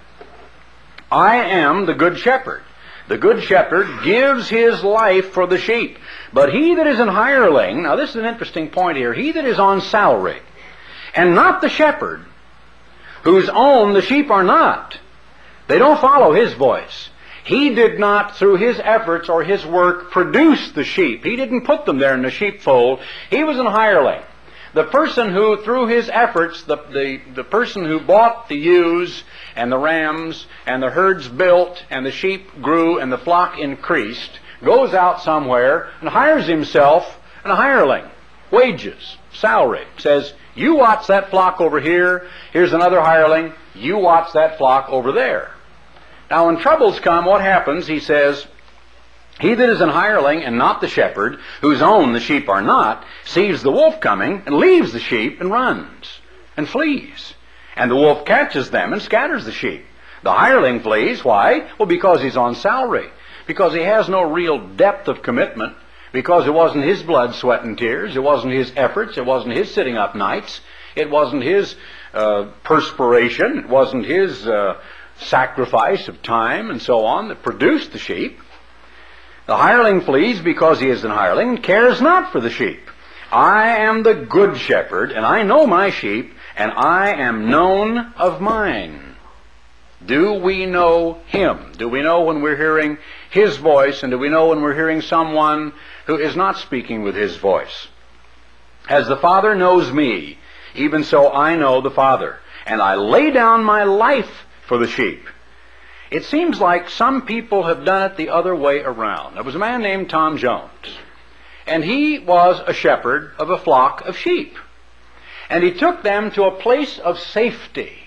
I am the good shepherd. The good shepherd gives his life for the sheep. But he that is an hireling, now this is an interesting point here, he that is on salary, and not the shepherd, whose own the sheep are not, they don't follow his voice. He did not, through his efforts or his work, produce the sheep. He didn't put them there in the sheepfold. He was an hireling. The person who, through his efforts, the, the, the person who bought the ewes and the rams and the herds built and the sheep grew and the flock increased, goes out somewhere and hires himself a hireling. Wages, salary. Says, you watch that flock over here. Here's another hireling. You watch that flock over there. Now, when troubles come, what happens? He says, he that is an hireling and not the shepherd, whose own the sheep are not, sees the wolf coming and leaves the sheep and runs and flees. And the wolf catches them and scatters the sheep. The hireling flees. Why? Well, because he's on salary. Because he has no real depth of commitment. Because it wasn't his blood, sweat, and tears. It wasn't his efforts. It wasn't his sitting up nights. It wasn't his uh, perspiration. It wasn't his Uh, sacrifice of time and so on that produced the sheep. The hireling flees because he is an hireling and cares not for the sheep. I am the good shepherd, and I know my sheep, and I am known of mine. Do we know him? Do we know when we're hearing his voice, and do we know when we're hearing someone who is not speaking with his voice? As the Father knows me, even so I know the Father, and I lay down my life for the sheep. It seems like some people have done it the other way around. There was a man named Tom Jones, and he was a shepherd of a flock of sheep. And he took them to a place of safety,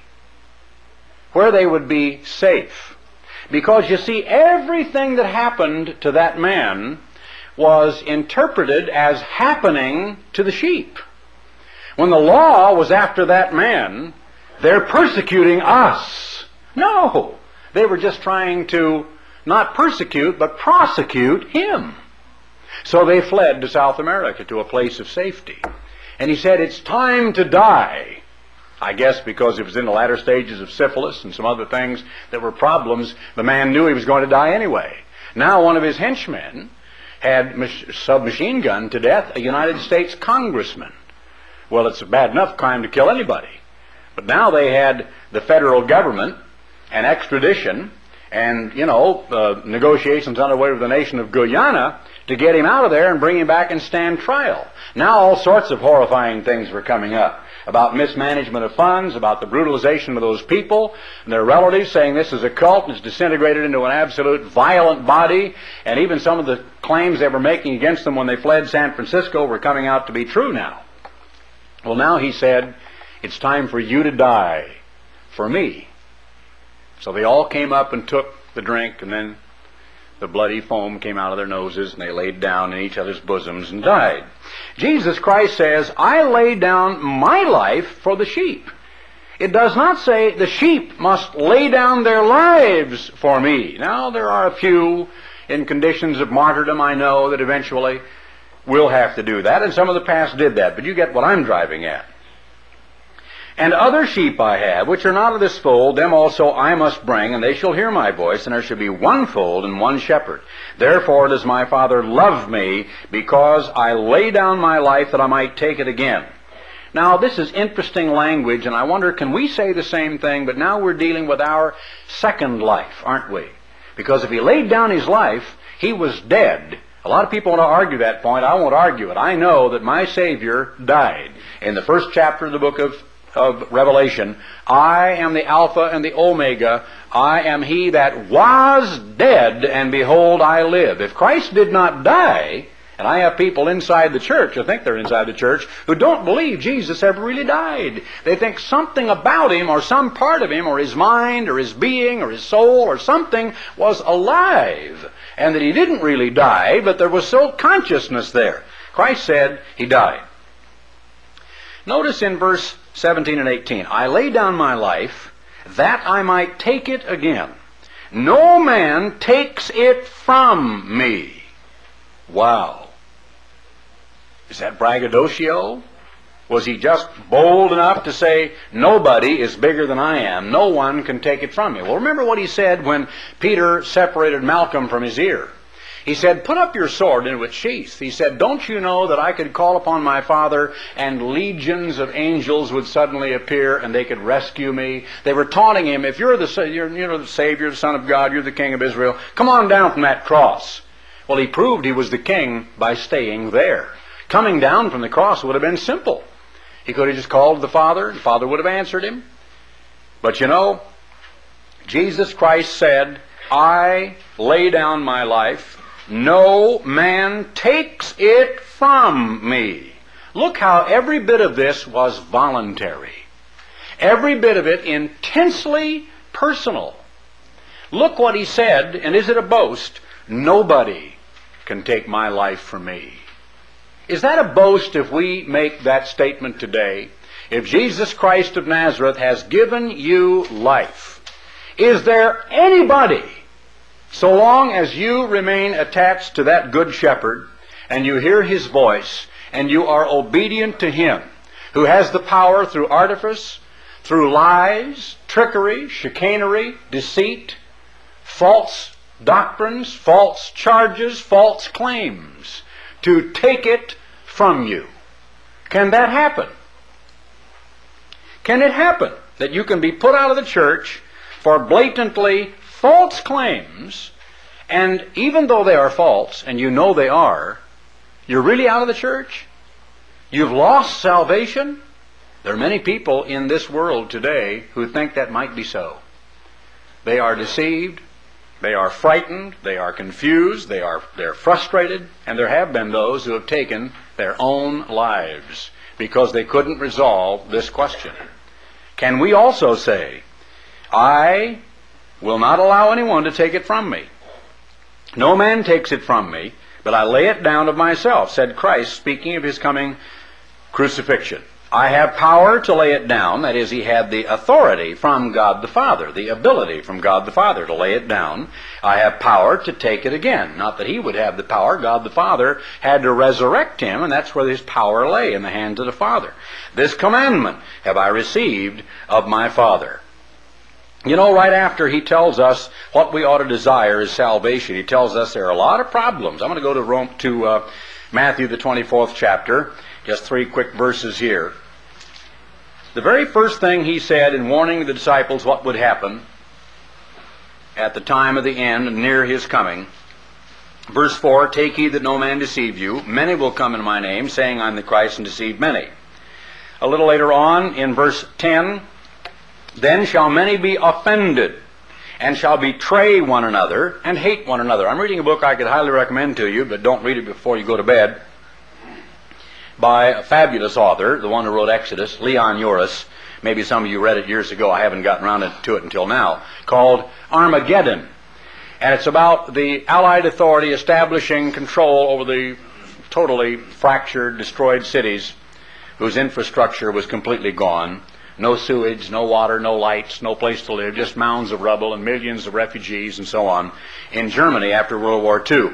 where they would be safe. Because, you see, everything that happened to that man was interpreted as happening to the sheep. When the law was after that man, they're persecuting us. No, they were just trying to not persecute, but prosecute him. So they fled to South America, to a place of safety. And he said, it's time to die. I guess because he was in the latter stages of syphilis and some other things that were problems, the man knew he was going to die anyway. Now one of his henchmen had submachine gunned to death a United States congressman. Well, it's a bad enough crime to kill anybody. But now they had the federal government and extradition And, you know, uh, negotiations underway with the nation of Guyana to get him out of there and bring him back and stand trial. Now all sorts of horrifying things were coming up about mismanagement of funds, about the brutalization of those people and their relatives, saying this is a cult and it's disintegrated into an absolute violent body, and even some of the claims they were making against them when they fled San Francisco were coming out to be true now. Well, now he said, it's time for you to die for me. So they all came up and took the drink, and then the bloody foam came out of their noses, and they laid down in each other's bosoms and died. Jesus Christ says, I lay down my life for the sheep. It does not say the sheep must lay down their lives for me. Now, there are a few in conditions of martyrdom, I know, that eventually will have to do that, and some of the past did that, but you get what I'm driving at. And other sheep I have, which are not of this fold, them also I must bring, and they shall hear my voice, and there shall be one fold and one shepherd. Therefore does my Father love me, because I lay down my life that I might take it again. Now, this is interesting language, and I wonder, can we say the same thing, but now we're dealing with our second life, aren't we? Because if he laid down his life, he was dead. A lot of people want to argue that point. I won't argue it. I know that my Savior died. In the first chapter of the book of of Revelation, I am the Alpha and the Omega. I am he that was dead, and behold, I live. If Christ did not die, and I have people inside the church, I think they're inside the church, who don't believe Jesus ever really died. They think something about him, or some part of him, or his mind, or his being, or his soul, or something was alive, and that he didn't really die, but there was still consciousness there. Christ said he died. Notice in verse seventeen and eighteen, I lay down my life that I might take it again. No man takes it from me. Wow. Is that braggadocio? Was he just bold enough to say, nobody is bigger than I am. No one can take it from me. Well, remember what he said when Peter separated Malcolm from his ear. He said, put up your sword into its sheath. He said, don't you know that I could call upon my Father and legions of angels would suddenly appear and they could rescue me? They were taunting him, if you're the, you're, you know, the Savior, the Son of God, you're the King of Israel, come on down from that cross. Well, he proved he was the king by staying there. Coming down from the cross would have been simple. He could have just called the Father, and the Father would have answered him. But you know, Jesus Christ said, I lay down my life. No man takes it from me. Look how every bit of this was voluntary. Every bit of it intensely personal. Look what he said, and is it a boast? Nobody can take my life from me. Is that a boast if we make that statement today? If Jesus Christ of Nazareth has given you life, is there anybody, so long as you remain attached to that good shepherd and you hear his voice and you are obedient to him, who has the power through artifice, through lies, trickery, chicanery, deceit, false doctrines, false charges, false claims, to take it from you? Can that happen? Can it happen that you can be put out of the church for blatantly false claims, and even though they are false, and you know they are, you're really out of the church? You've lost salvation? There are many people in this world today who think that might be so. They are deceived, they are frightened, they are confused, they are they're frustrated, and there have been those who have taken their own lives because they couldn't resolve this question. Can we also say, I will not allow anyone to take it from me. No man takes it from me, but I lay it down of myself, said Christ, speaking of his coming crucifixion. I have power to lay it down. That is, he had the authority from God the Father, the ability from God the Father to lay it down. I have power to take it again. Not that he would have the power. God the Father had to resurrect him, and that's where his power lay, in the hands of the Father. This commandment have I received of my Father. You know, right after he tells us what we ought to desire is salvation, he tells us there are a lot of problems. I'm going to go to Rome, to uh, Matthew the twenty-fourth chapter, just three quick verses here. The very first thing he said in warning the disciples what would happen at the time of the end, near his coming. Verse four, take heed that no man deceive you. Many will come in my name, saying, I'm the Christ, and deceive many. A little later on, in verse ten, then shall many be offended, and shall betray one another, and hate one another. I'm reading a book I could highly recommend to you, but don't read it before you go to bed, by a fabulous author, the one who wrote Exodus, Leon Uris. Maybe some of you read it years ago. I haven't gotten around to it until now. Called Armageddon. And it's about the Allied authority establishing control over the totally fractured, destroyed cities whose infrastructure was completely gone. No sewage, no water, no lights, no place to live, just mounds of rubble and millions of refugees and so on in Germany after World War Two.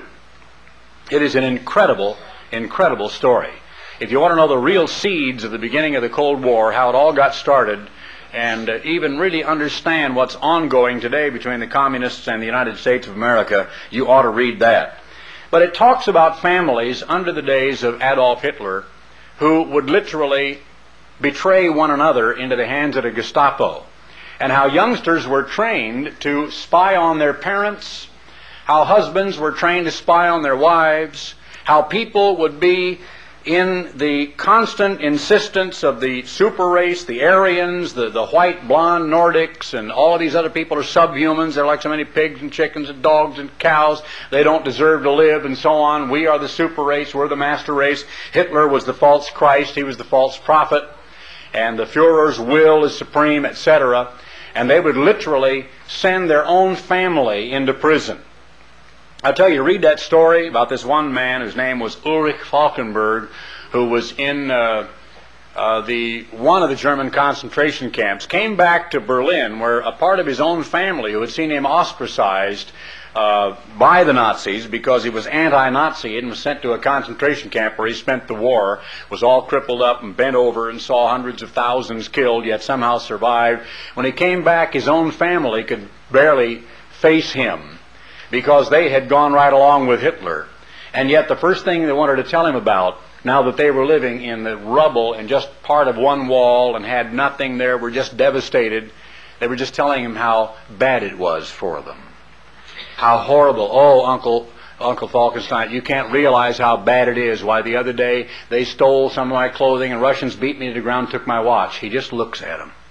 It is an incredible, incredible story. If you want to know the real seeds of the beginning of the Cold War, how it all got started, and uh, even really understand what's ongoing today between the communists and the United States of America, you ought to read that. But it talks about families under the days of Adolf Hitler who would literally betray one another into the hands of the Gestapo, and how youngsters were trained to spy on their parents, how husbands were trained to spy on their wives, how people would be in the constant insistence of the super race, the Aryans, the, the white, blonde Nordics, and all of these other people are subhumans. They're like so many pigs and chickens and dogs and cows. They don't deserve to live, and so on. We are the super race. We're the master race. Hitler was the false Christ. He was the false prophet. And the Führer's will is supreme, et cetera. And they would literally send their own family into prison. I'll tell you, read that story about this one man whose name was Ulrich Falkenberg, who was in uh, uh, the one of the German concentration camps, came back to Berlin, where a part of his own family, who had seen him ostracized uh, by the Nazis because he was anti-Nazi and was sent to a concentration camp where he spent the war, was all crippled up and bent over and saw hundreds of thousands killed, yet somehow survived. When he came back, his own family could barely face him, because they had gone right along with Hitler. And yet the first thing they wanted to tell him about, now that they were living in the rubble and just part of one wall and had nothing there, were just devastated, they were just telling him how bad it was for them. How horrible. Oh, Uncle Uncle Falkenstein, you can't realize how bad it is. Why, the other day they stole some of my clothing and Russians beat me to the ground and took my watch. He just looks at him.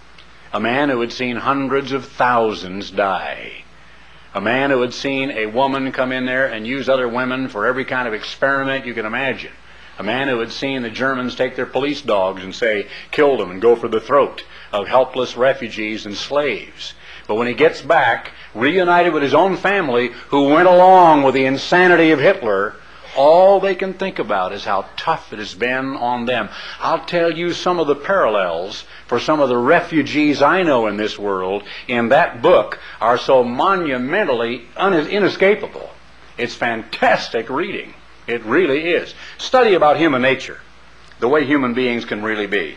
A man who had seen hundreds of thousands die. A man who had seen a woman come in there and use other women for every kind of experiment you can imagine. A man who had seen the Germans take their police dogs and say, kill them and go for the throat of helpless refugees and slaves. But when he gets back, reunited with his own family, who went along with the insanity of Hitler, all they can think about is how tough it has been on them. I'll tell you some of the parallels for some of the refugees I know in this world in that book are so monumentally un- inescapable. It's fantastic reading. It really is. Study about human nature, the way human beings can really be.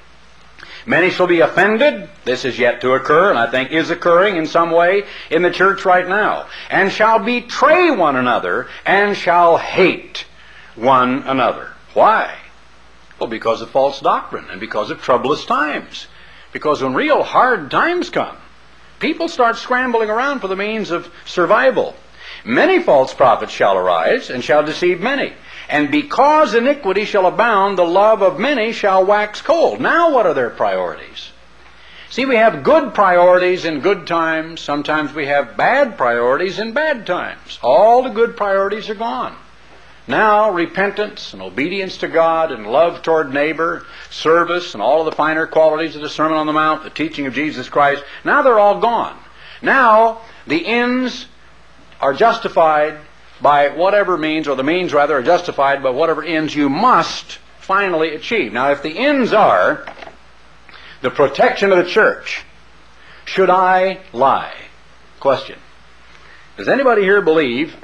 Many shall be offended. This is yet to occur, and I think is occurring in some way in the church right now. And shall betray one another, and shall hate one another. Why? Well, because of false doctrine, and because of troublous times. Because when real hard times come, people start scrambling around for the means of survival. Many false prophets shall arise, and shall deceive many. And because iniquity shall abound, the love of many shall wax cold. Now what are their priorities? See, we have good priorities in good times. Sometimes we have bad priorities in bad times. All the good priorities are gone. Now repentance and obedience to God and love toward neighbor, service and all of the finer qualities of the Sermon on the Mount, the teaching of Jesus Christ, now they're all gone. Now the ends are justified by whatever means, or the means rather, are justified by whatever ends you must finally achieve. Now, if the ends are the protection of the church, should I lie? Question. Does anybody here believe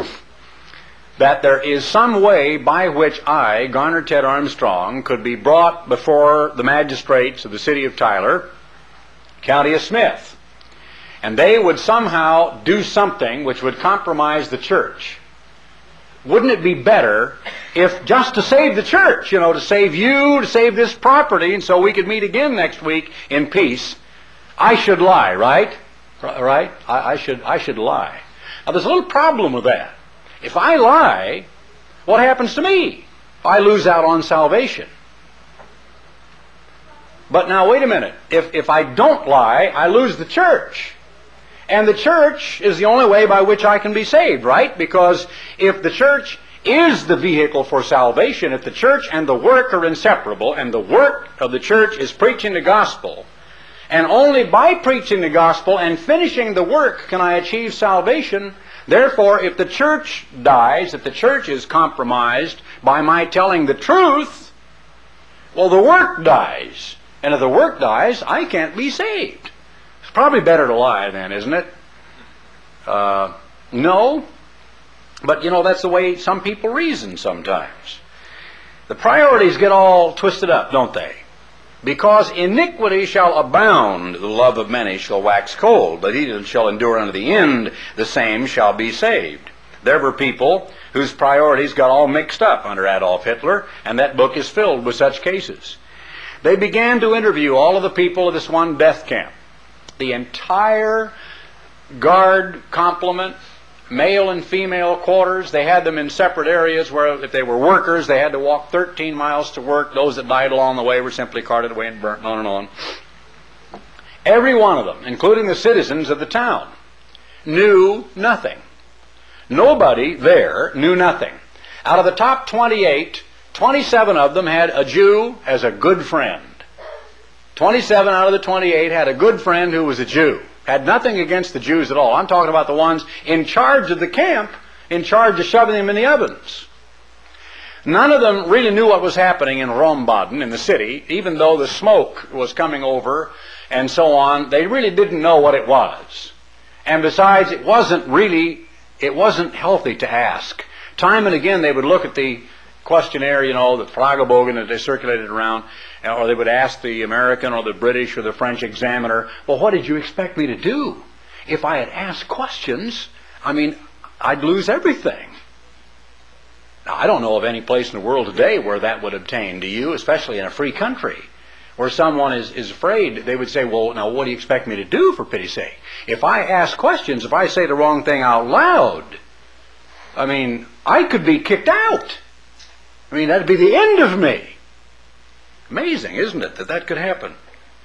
that there is some way by which I, Garner Ted Armstrong, could be brought before the magistrates of the city of Tyler, county of Smith, and they would somehow do something which would compromise the church? Wouldn't it be better if, just to save the church, you know, to save you, to save this property, and so we could meet again next week in peace, I should lie, right? Right? I, I should I should lie. Now there's a little problem with that. If I lie, what happens to me? I lose out on salvation. But now wait a minute. If, if I don't lie, I lose the church. And the church is the only way by which I can be saved, right? Because if the church is the vehicle for salvation, if the church and the work are inseparable, and the work of the church is preaching the gospel, and only by preaching the gospel and finishing the work can I achieve salvation. Therefore, if the church dies, if the church is compromised by my telling the truth, well, the work dies. And if the work dies, I can't be saved. It's probably better to lie then, isn't it? Uh, no. But, you know, that's the way some people reason sometimes. The priorities get all twisted up, don't they? Because iniquity shall abound, the love of many shall wax cold, but he that shall endure unto the end, the same shall be saved. There were people whose priorities got all mixed up under Adolf Hitler, and that book is filled with such cases. They began to interview all of the people of this one death camp. The entire guard complement, male and female quarters, they had them in separate areas where if they were workers, they had to walk thirteen miles to work. Those that died along the way were simply carted away and burnt, on and on. Every one of them, including the citizens of the town, knew nothing. Nobody there knew nothing. Out of the top twenty-eight, twenty-seven of them had a Jew as a good friend. twenty-seven out of the twenty-eight had a good friend who was a Jew. Had nothing against the Jews at all. I'm talking about the ones in charge of the camp, in charge of shoving them in the ovens. None of them really knew what was happening in Rombaden, in the city, even though the smoke was coming over and so on. They really didn't know what it was. And besides, it wasn't really, it wasn't healthy to ask. Time and again they would look at the questionnaire, you know, the Fragebogen that they circulated around, or they would ask the American or the British or the French examiner, well, what did you expect me to do? If I had asked questions, I mean, I'd lose everything. Now, I don't know of any place in the world today where that would obtain, do you? Especially in a free country, where someone is, is afraid, they would say, well, now what do you expect me to do, for pity's sake? If I ask questions, if I say the wrong thing out loud, I mean, I could be kicked out. I mean, that'd be the end of me. Amazing, isn't it, that that could happen?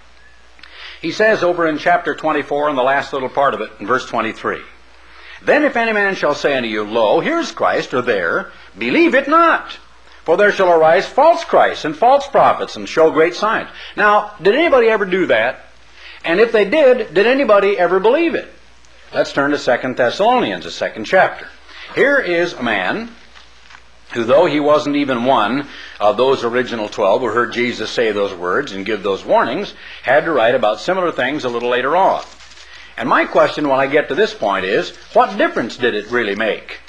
He says over in chapter twenty-four, in the last little part of it, in verse twenty-three, then if any man shall say unto you, lo, here's Christ, or there, believe it not. For there shall arise false Christs and false prophets, and show great signs. Now, did anybody ever do that? And if they did, did anybody ever believe it? Let's turn to Second Thessalonians, the second chapter. Here is a man who, though he wasn't even one of those original twelve who heard Jesus say those words and give those warnings, had to write about similar things a little later on. And my question when I get to this point is, what difference did it really make?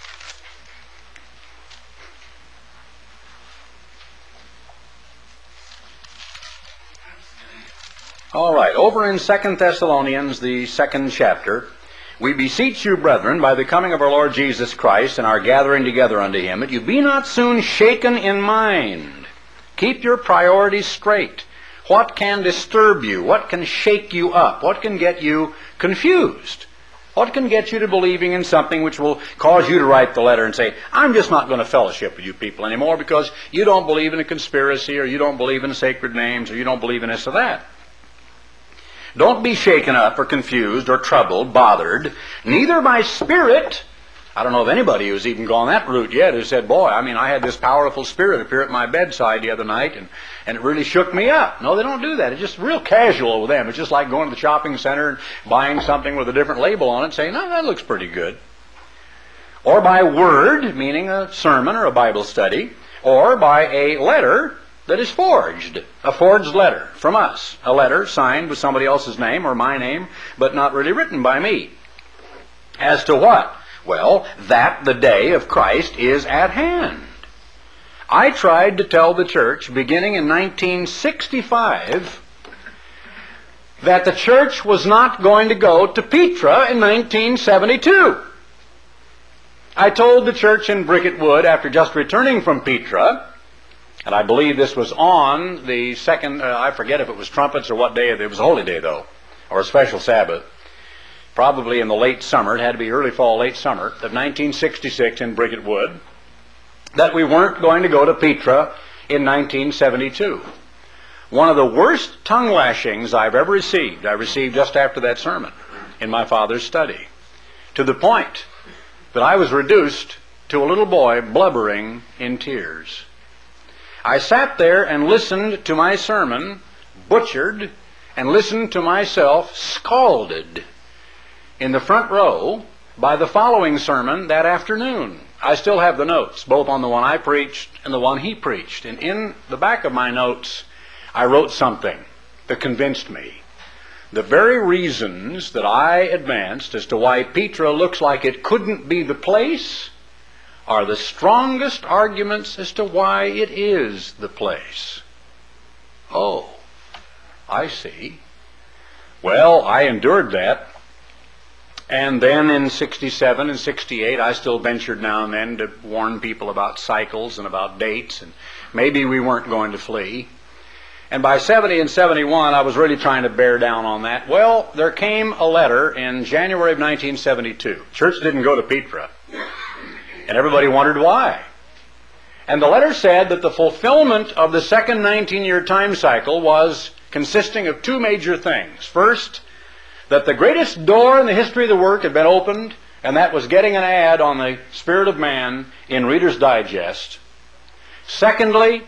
All right, over in Second Thessalonians, the second chapter, we beseech you, brethren, by the coming of our Lord Jesus Christ and our gathering together unto him, that you be not soon shaken in mind. Keep your priorities straight. What can disturb you? What can shake you up? What can get you confused? What can get you to believing in something which will cause you to write the letter and say, I'm just not going to fellowship with you people anymore because you don't believe in a conspiracy, or you don't believe in sacred names, or you don't believe in this or that. Don't be shaken up or confused or troubled, bothered, neither by spirit. I don't know of anybody who's even gone that route yet who said, boy, I mean, I had this powerful spirit appear at my bedside the other night, and, and it really shook me up. No, they don't do that. It's just real casual with them. It's just like going to the shopping center and buying something with a different label on it, saying, no, that looks pretty good. Or by word, meaning a sermon or a Bible study, or by a letter that is forged, a forged letter from us, a letter signed with somebody else's name or my name, but not really written by me. As to what? Well, that the day of Christ is at hand. I tried to tell the church, beginning in nineteen sixty-five, that the church was not going to go to Petra in nineteen seventy-two. I told the church in Bricket Wood, after just returning from Petra, and I believe this was on the second, uh, I forget if it was trumpets or what day, it was a holy day though, or a special Sabbath. probably in the late summer, it had to be early fall, late summer, of nineteen sixty-six in Bricket Wood, that we weren't going to go to Petra in nineteen seventy-two. One of the worst tongue lashings I've ever received, I received just after that sermon in my father's study, to the point that I was reduced to a little boy blubbering in tears. I sat there and listened to my sermon butchered and listened to myself scalded in the front row by the following sermon that afternoon. I still have the notes, both on the one I preached and the one he preached. And in the back of my notes, I wrote something that convinced me. The very reasons that I advanced as to why Petra looks like it couldn't be the place are the strongest arguments as to why it is the place. Oh, I see. Well, I endured that. And then in sixty-seven and sixty-eight, I still ventured now and then to warn people about cycles and about dates, and maybe we weren't going to flee. And by seventy and seventy-one, I was really trying to bear down on that. Well, there came a letter in January of nineteen seventy-two. Church didn't go to Petra. And everybody wondered why. And the letter said that the fulfillment of the second nineteen-year time cycle was consisting of two major things. First, that the greatest door in the history of the work had been opened, and that was getting an ad on the Spirit of Man in Reader's Digest. Secondly,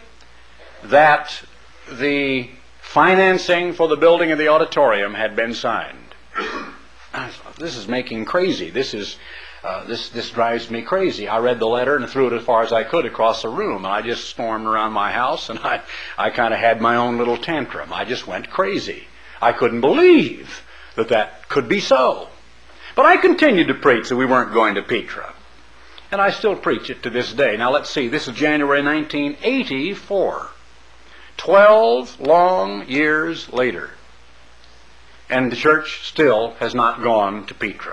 that the financing for the building of the auditorium had been signed. I thought, this is making crazy. This is uh, this this drives me crazy. I read the letter and threw it as far as I could across the room, and I just stormed around my house, and I I kind of had my own little tantrum. I just went crazy. I couldn't believe that that could be so. But I continued to preach that we weren't going to Petra, and I still preach it to this day. Now let's see. This is January nineteen eighty-four. Twelve long years later, and the church still has not gone to Petra.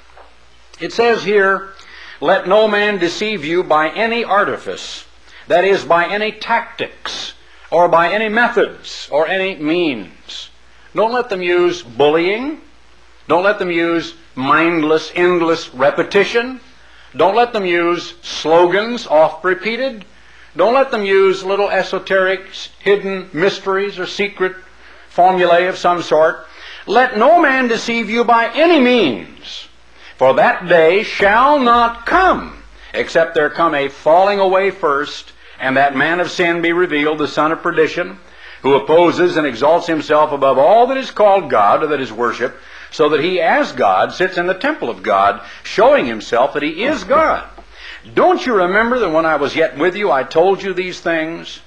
It says here, let no man deceive you by any artifice, that is, by any tactics, or by any methods, or any means. Don't let them use bullying. Don't let them use mindless, endless repetition. Don't let them use slogans oft-repeated. Don't let them use little esoteric, hidden mysteries or secret formulae of some sort. Let no man deceive you by any means, for that day shall not come, except there come a falling away first, and that man of sin be revealed, the son of perdition, who opposes and exalts himself above all that is called God, or that is worshipped, so that he as God sits in the temple of God, showing himself that he is God. Don't you remember that when I was yet with you, I told you these things?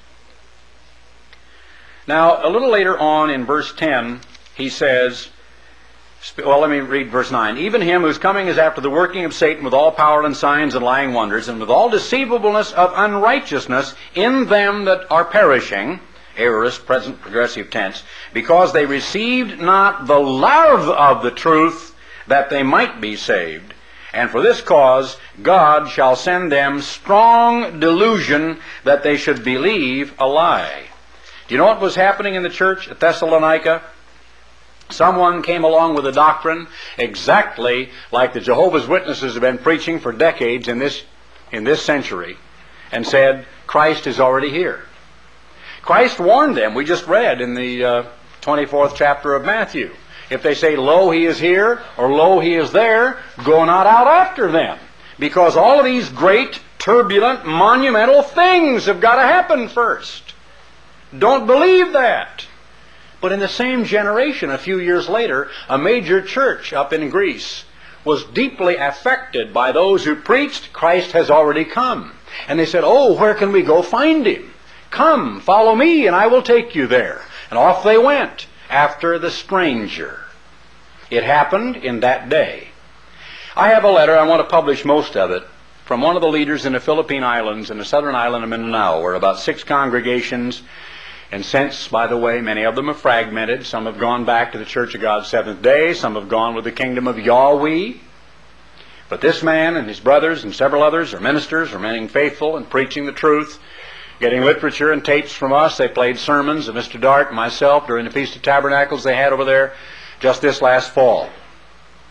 Now, a little later on in verse ten, he says, well, let me read verse nine. Even him whose coming is after the working of Satan with all power and signs and lying wonders, and with all deceivableness of unrighteousness in them that are perishing, aorist, present, progressive tense, because they received not the love of the truth, that they might be saved. And for this cause God shall send them strong delusion, that they should believe a lie. Do you know what was happening in the church at Thessalonica? Someone came along with a doctrine exactly like the Jehovah's Witnesses have been preaching for decades in this, in this century, and said, Christ is already here. Christ warned them, we just read in the uh, twenty-fourth chapter of Matthew. If they say, lo, he is here, or lo, he is there, go not out after them. Because all of these great, turbulent, monumental things have got to happen first. Don't believe that. But in the same generation, a few years later, a major church up in Greece was deeply affected by those who preached, Christ has already come. And they said, oh, where can we go find him? Come, follow me, and I will take you there. And off they went after the stranger. It happened in that day. I have a letter, I want to publish most of it, from one of the leaders in the Philippine Islands, in the southern island of Mindanao, where about six congregations, and since, by the way, many of them have fragmented. Some have gone back to the Church of God's Seventh Day. Some have gone with the Kingdom of Yahweh. But this man and his brothers and several others are ministers, remaining faithful and preaching the truth, getting literature and tapes from us. They played sermons of Mister Dart and myself during the Feast of Tabernacles they had over there just this last fall.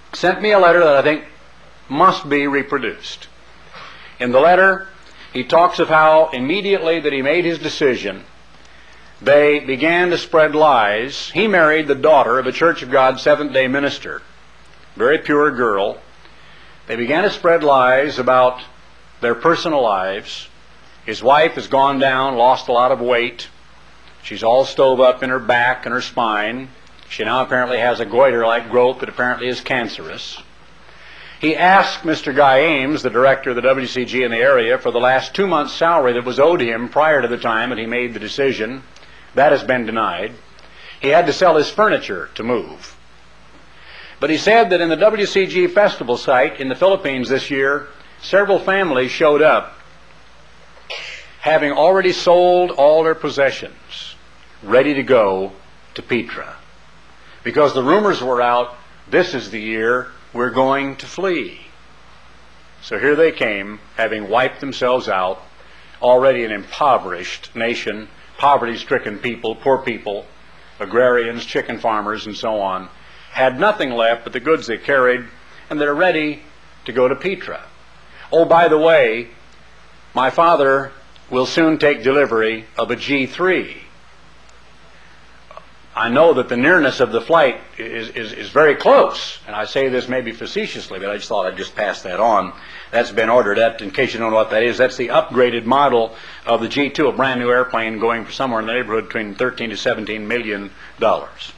sent me a letter that I think must be reproduced. In the letter, he talks of how immediately that he made his decision, they began to spread lies. He married the daughter of a Church of God Seventh-day minister, very pure girl. They began to spread lies about their personal lives. His wife has gone down, lost a lot of weight. She's all stove up in her back and her spine. She now apparently has a goiter-like growth that apparently is cancerous. He asked Mister Guy Ames, the director of the W C G in the area, for the last two months' salary that was owed him prior to the time that he made the decision. That has been denied. He had to sell his furniture to move. But he said that in the W C G festival site in the Philippines this year, several families showed up having already sold all their possessions, ready to go to Petra. Because the rumors were out, this is the year we're going to flee. So here they came, having wiped themselves out, already an impoverished nation, poverty-stricken people, poor people, agrarians, chicken farmers, and so on, had nothing left but the goods they carried, and they're ready to go to Petra. Oh, by the way, my father will soon take delivery of a G three. I know that the nearness of the flight is, is, is very close, and I say this maybe facetiously, but I just thought I'd just pass that on. That's been ordered. That, in case you don't know what that is, that's the upgraded model of the G two, a brand new airplane going for somewhere in the neighborhood between thirteen to seventeen million dollars.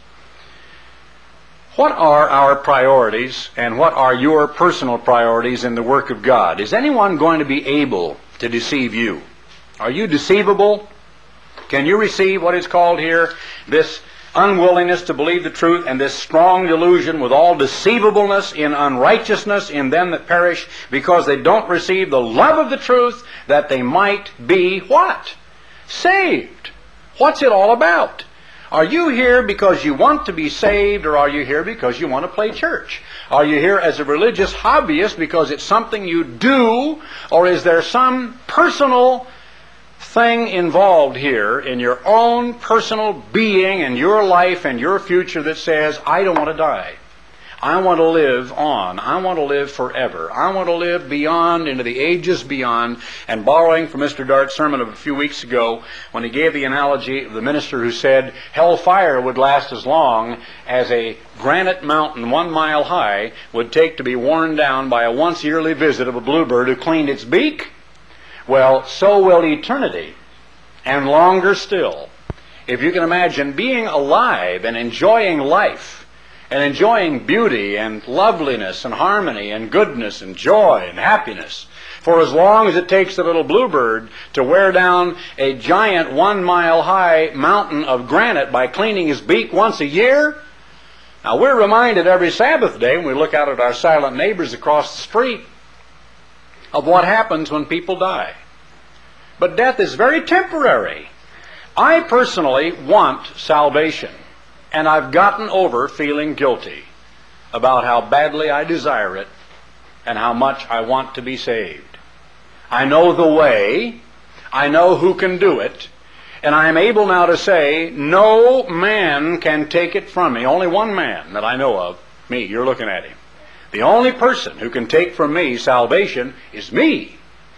What are our priorities, and what are your personal priorities in the work of God? Is anyone going to be able to deceive you? Are you deceivable? Can you receive what is called here this unwillingness to believe the truth and this strong delusion with all deceivableness in unrighteousness in them that perish because they don't receive the love of the truth that they might be what? Saved. What's it all about? Are you here because you want to be saved, or are you here because you want to play church? Are you here as a religious hobbyist because it's something you do, or is there some personal thing involved here in your own personal being and your life and your future that says, I don't want to die. I want to live on. I want to live forever. I want to live beyond, into the ages beyond. And borrowing from Mister Dart's sermon of a few weeks ago, when he gave the analogy of the minister who said hellfire would last as long as a granite mountain one mile high would take to be worn down by a once yearly visit of a bluebird who cleaned its beak, well, so will eternity, and longer still. If you can imagine being alive and enjoying life, and enjoying beauty and loveliness and harmony and goodness and joy and happiness for as long as it takes the little bluebird to wear down a giant one mile high mountain of granite by cleaning his beak once a year. Now we're reminded every Sabbath day when we look out at our silent neighbors across the street of what happens when people die. But death is very temporary. I personally want salvation. And I've gotten over feeling guilty about how badly I desire it and how much I want to be saved. I know the way, I know who can do it, and I am able now to say, no man can take it from me. Only one man that I know of, me, you're looking at him. The only person who can take from me salvation is me.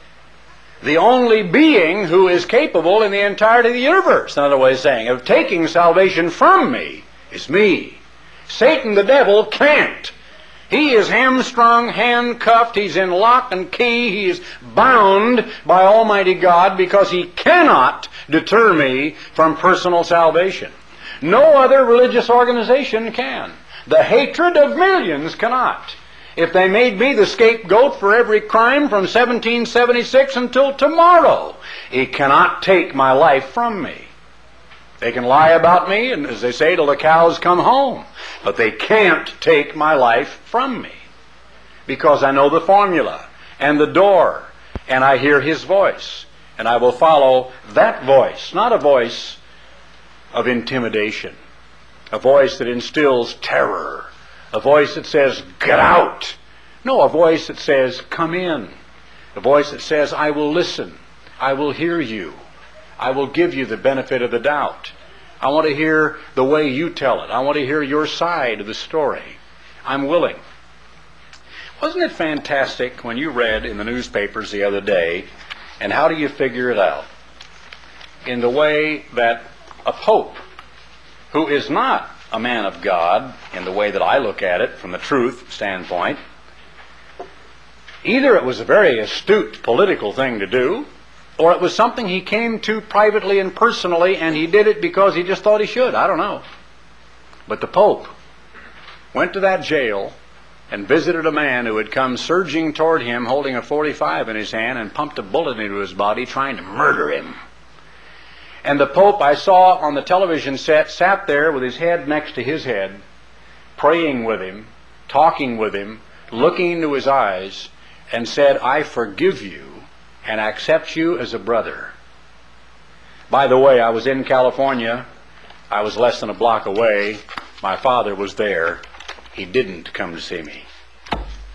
The only being who is capable in the entirety of the universe, another way of saying, of taking salvation from me is me. Satan the devil can't. He is hamstrung, handcuffed, he's in lock and key, he is bound by Almighty God because he cannot deter me from personal salvation. No other religious organization can. The hatred of millions cannot. If they made me the scapegoat for every crime from seventeen seventy-six until tomorrow, it cannot take my life from me. They can lie about me, and as they say, till the cows come home. But they can't take my life from me. Because I know the formula and the door, and I hear His voice. And I will follow that voice, not a voice of intimidation, a voice that instills terror, a voice that says, get out. No, a voice that says, come in. A voice that says, I will listen. I will hear you. I will give you the benefit of the doubt. I want to hear the way you tell it. I want to hear your side of the story. I'm willing. Wasn't it fantastic when you read in the newspapers the other day, and how do you figure it out? In the way that a pope, who is not a man of God in the way that I look at it from the truth standpoint, either it was a very astute political thing to do, or it was something he came to privately and personally, and he did it because he just thought he should. I don't know. But the Pope went to that jail and visited a man who had come surging toward him holding a forty-five in his hand and pumped a bullet into his body trying to murder him. And the Pope, I saw on the television set, sat there with his head next to his head, praying with him, talking with him, looking into his eyes, and said, "I forgive you and accept you as a brother." By the way, I was in California. I was less than a block away. My father was there. He didn't come to see me.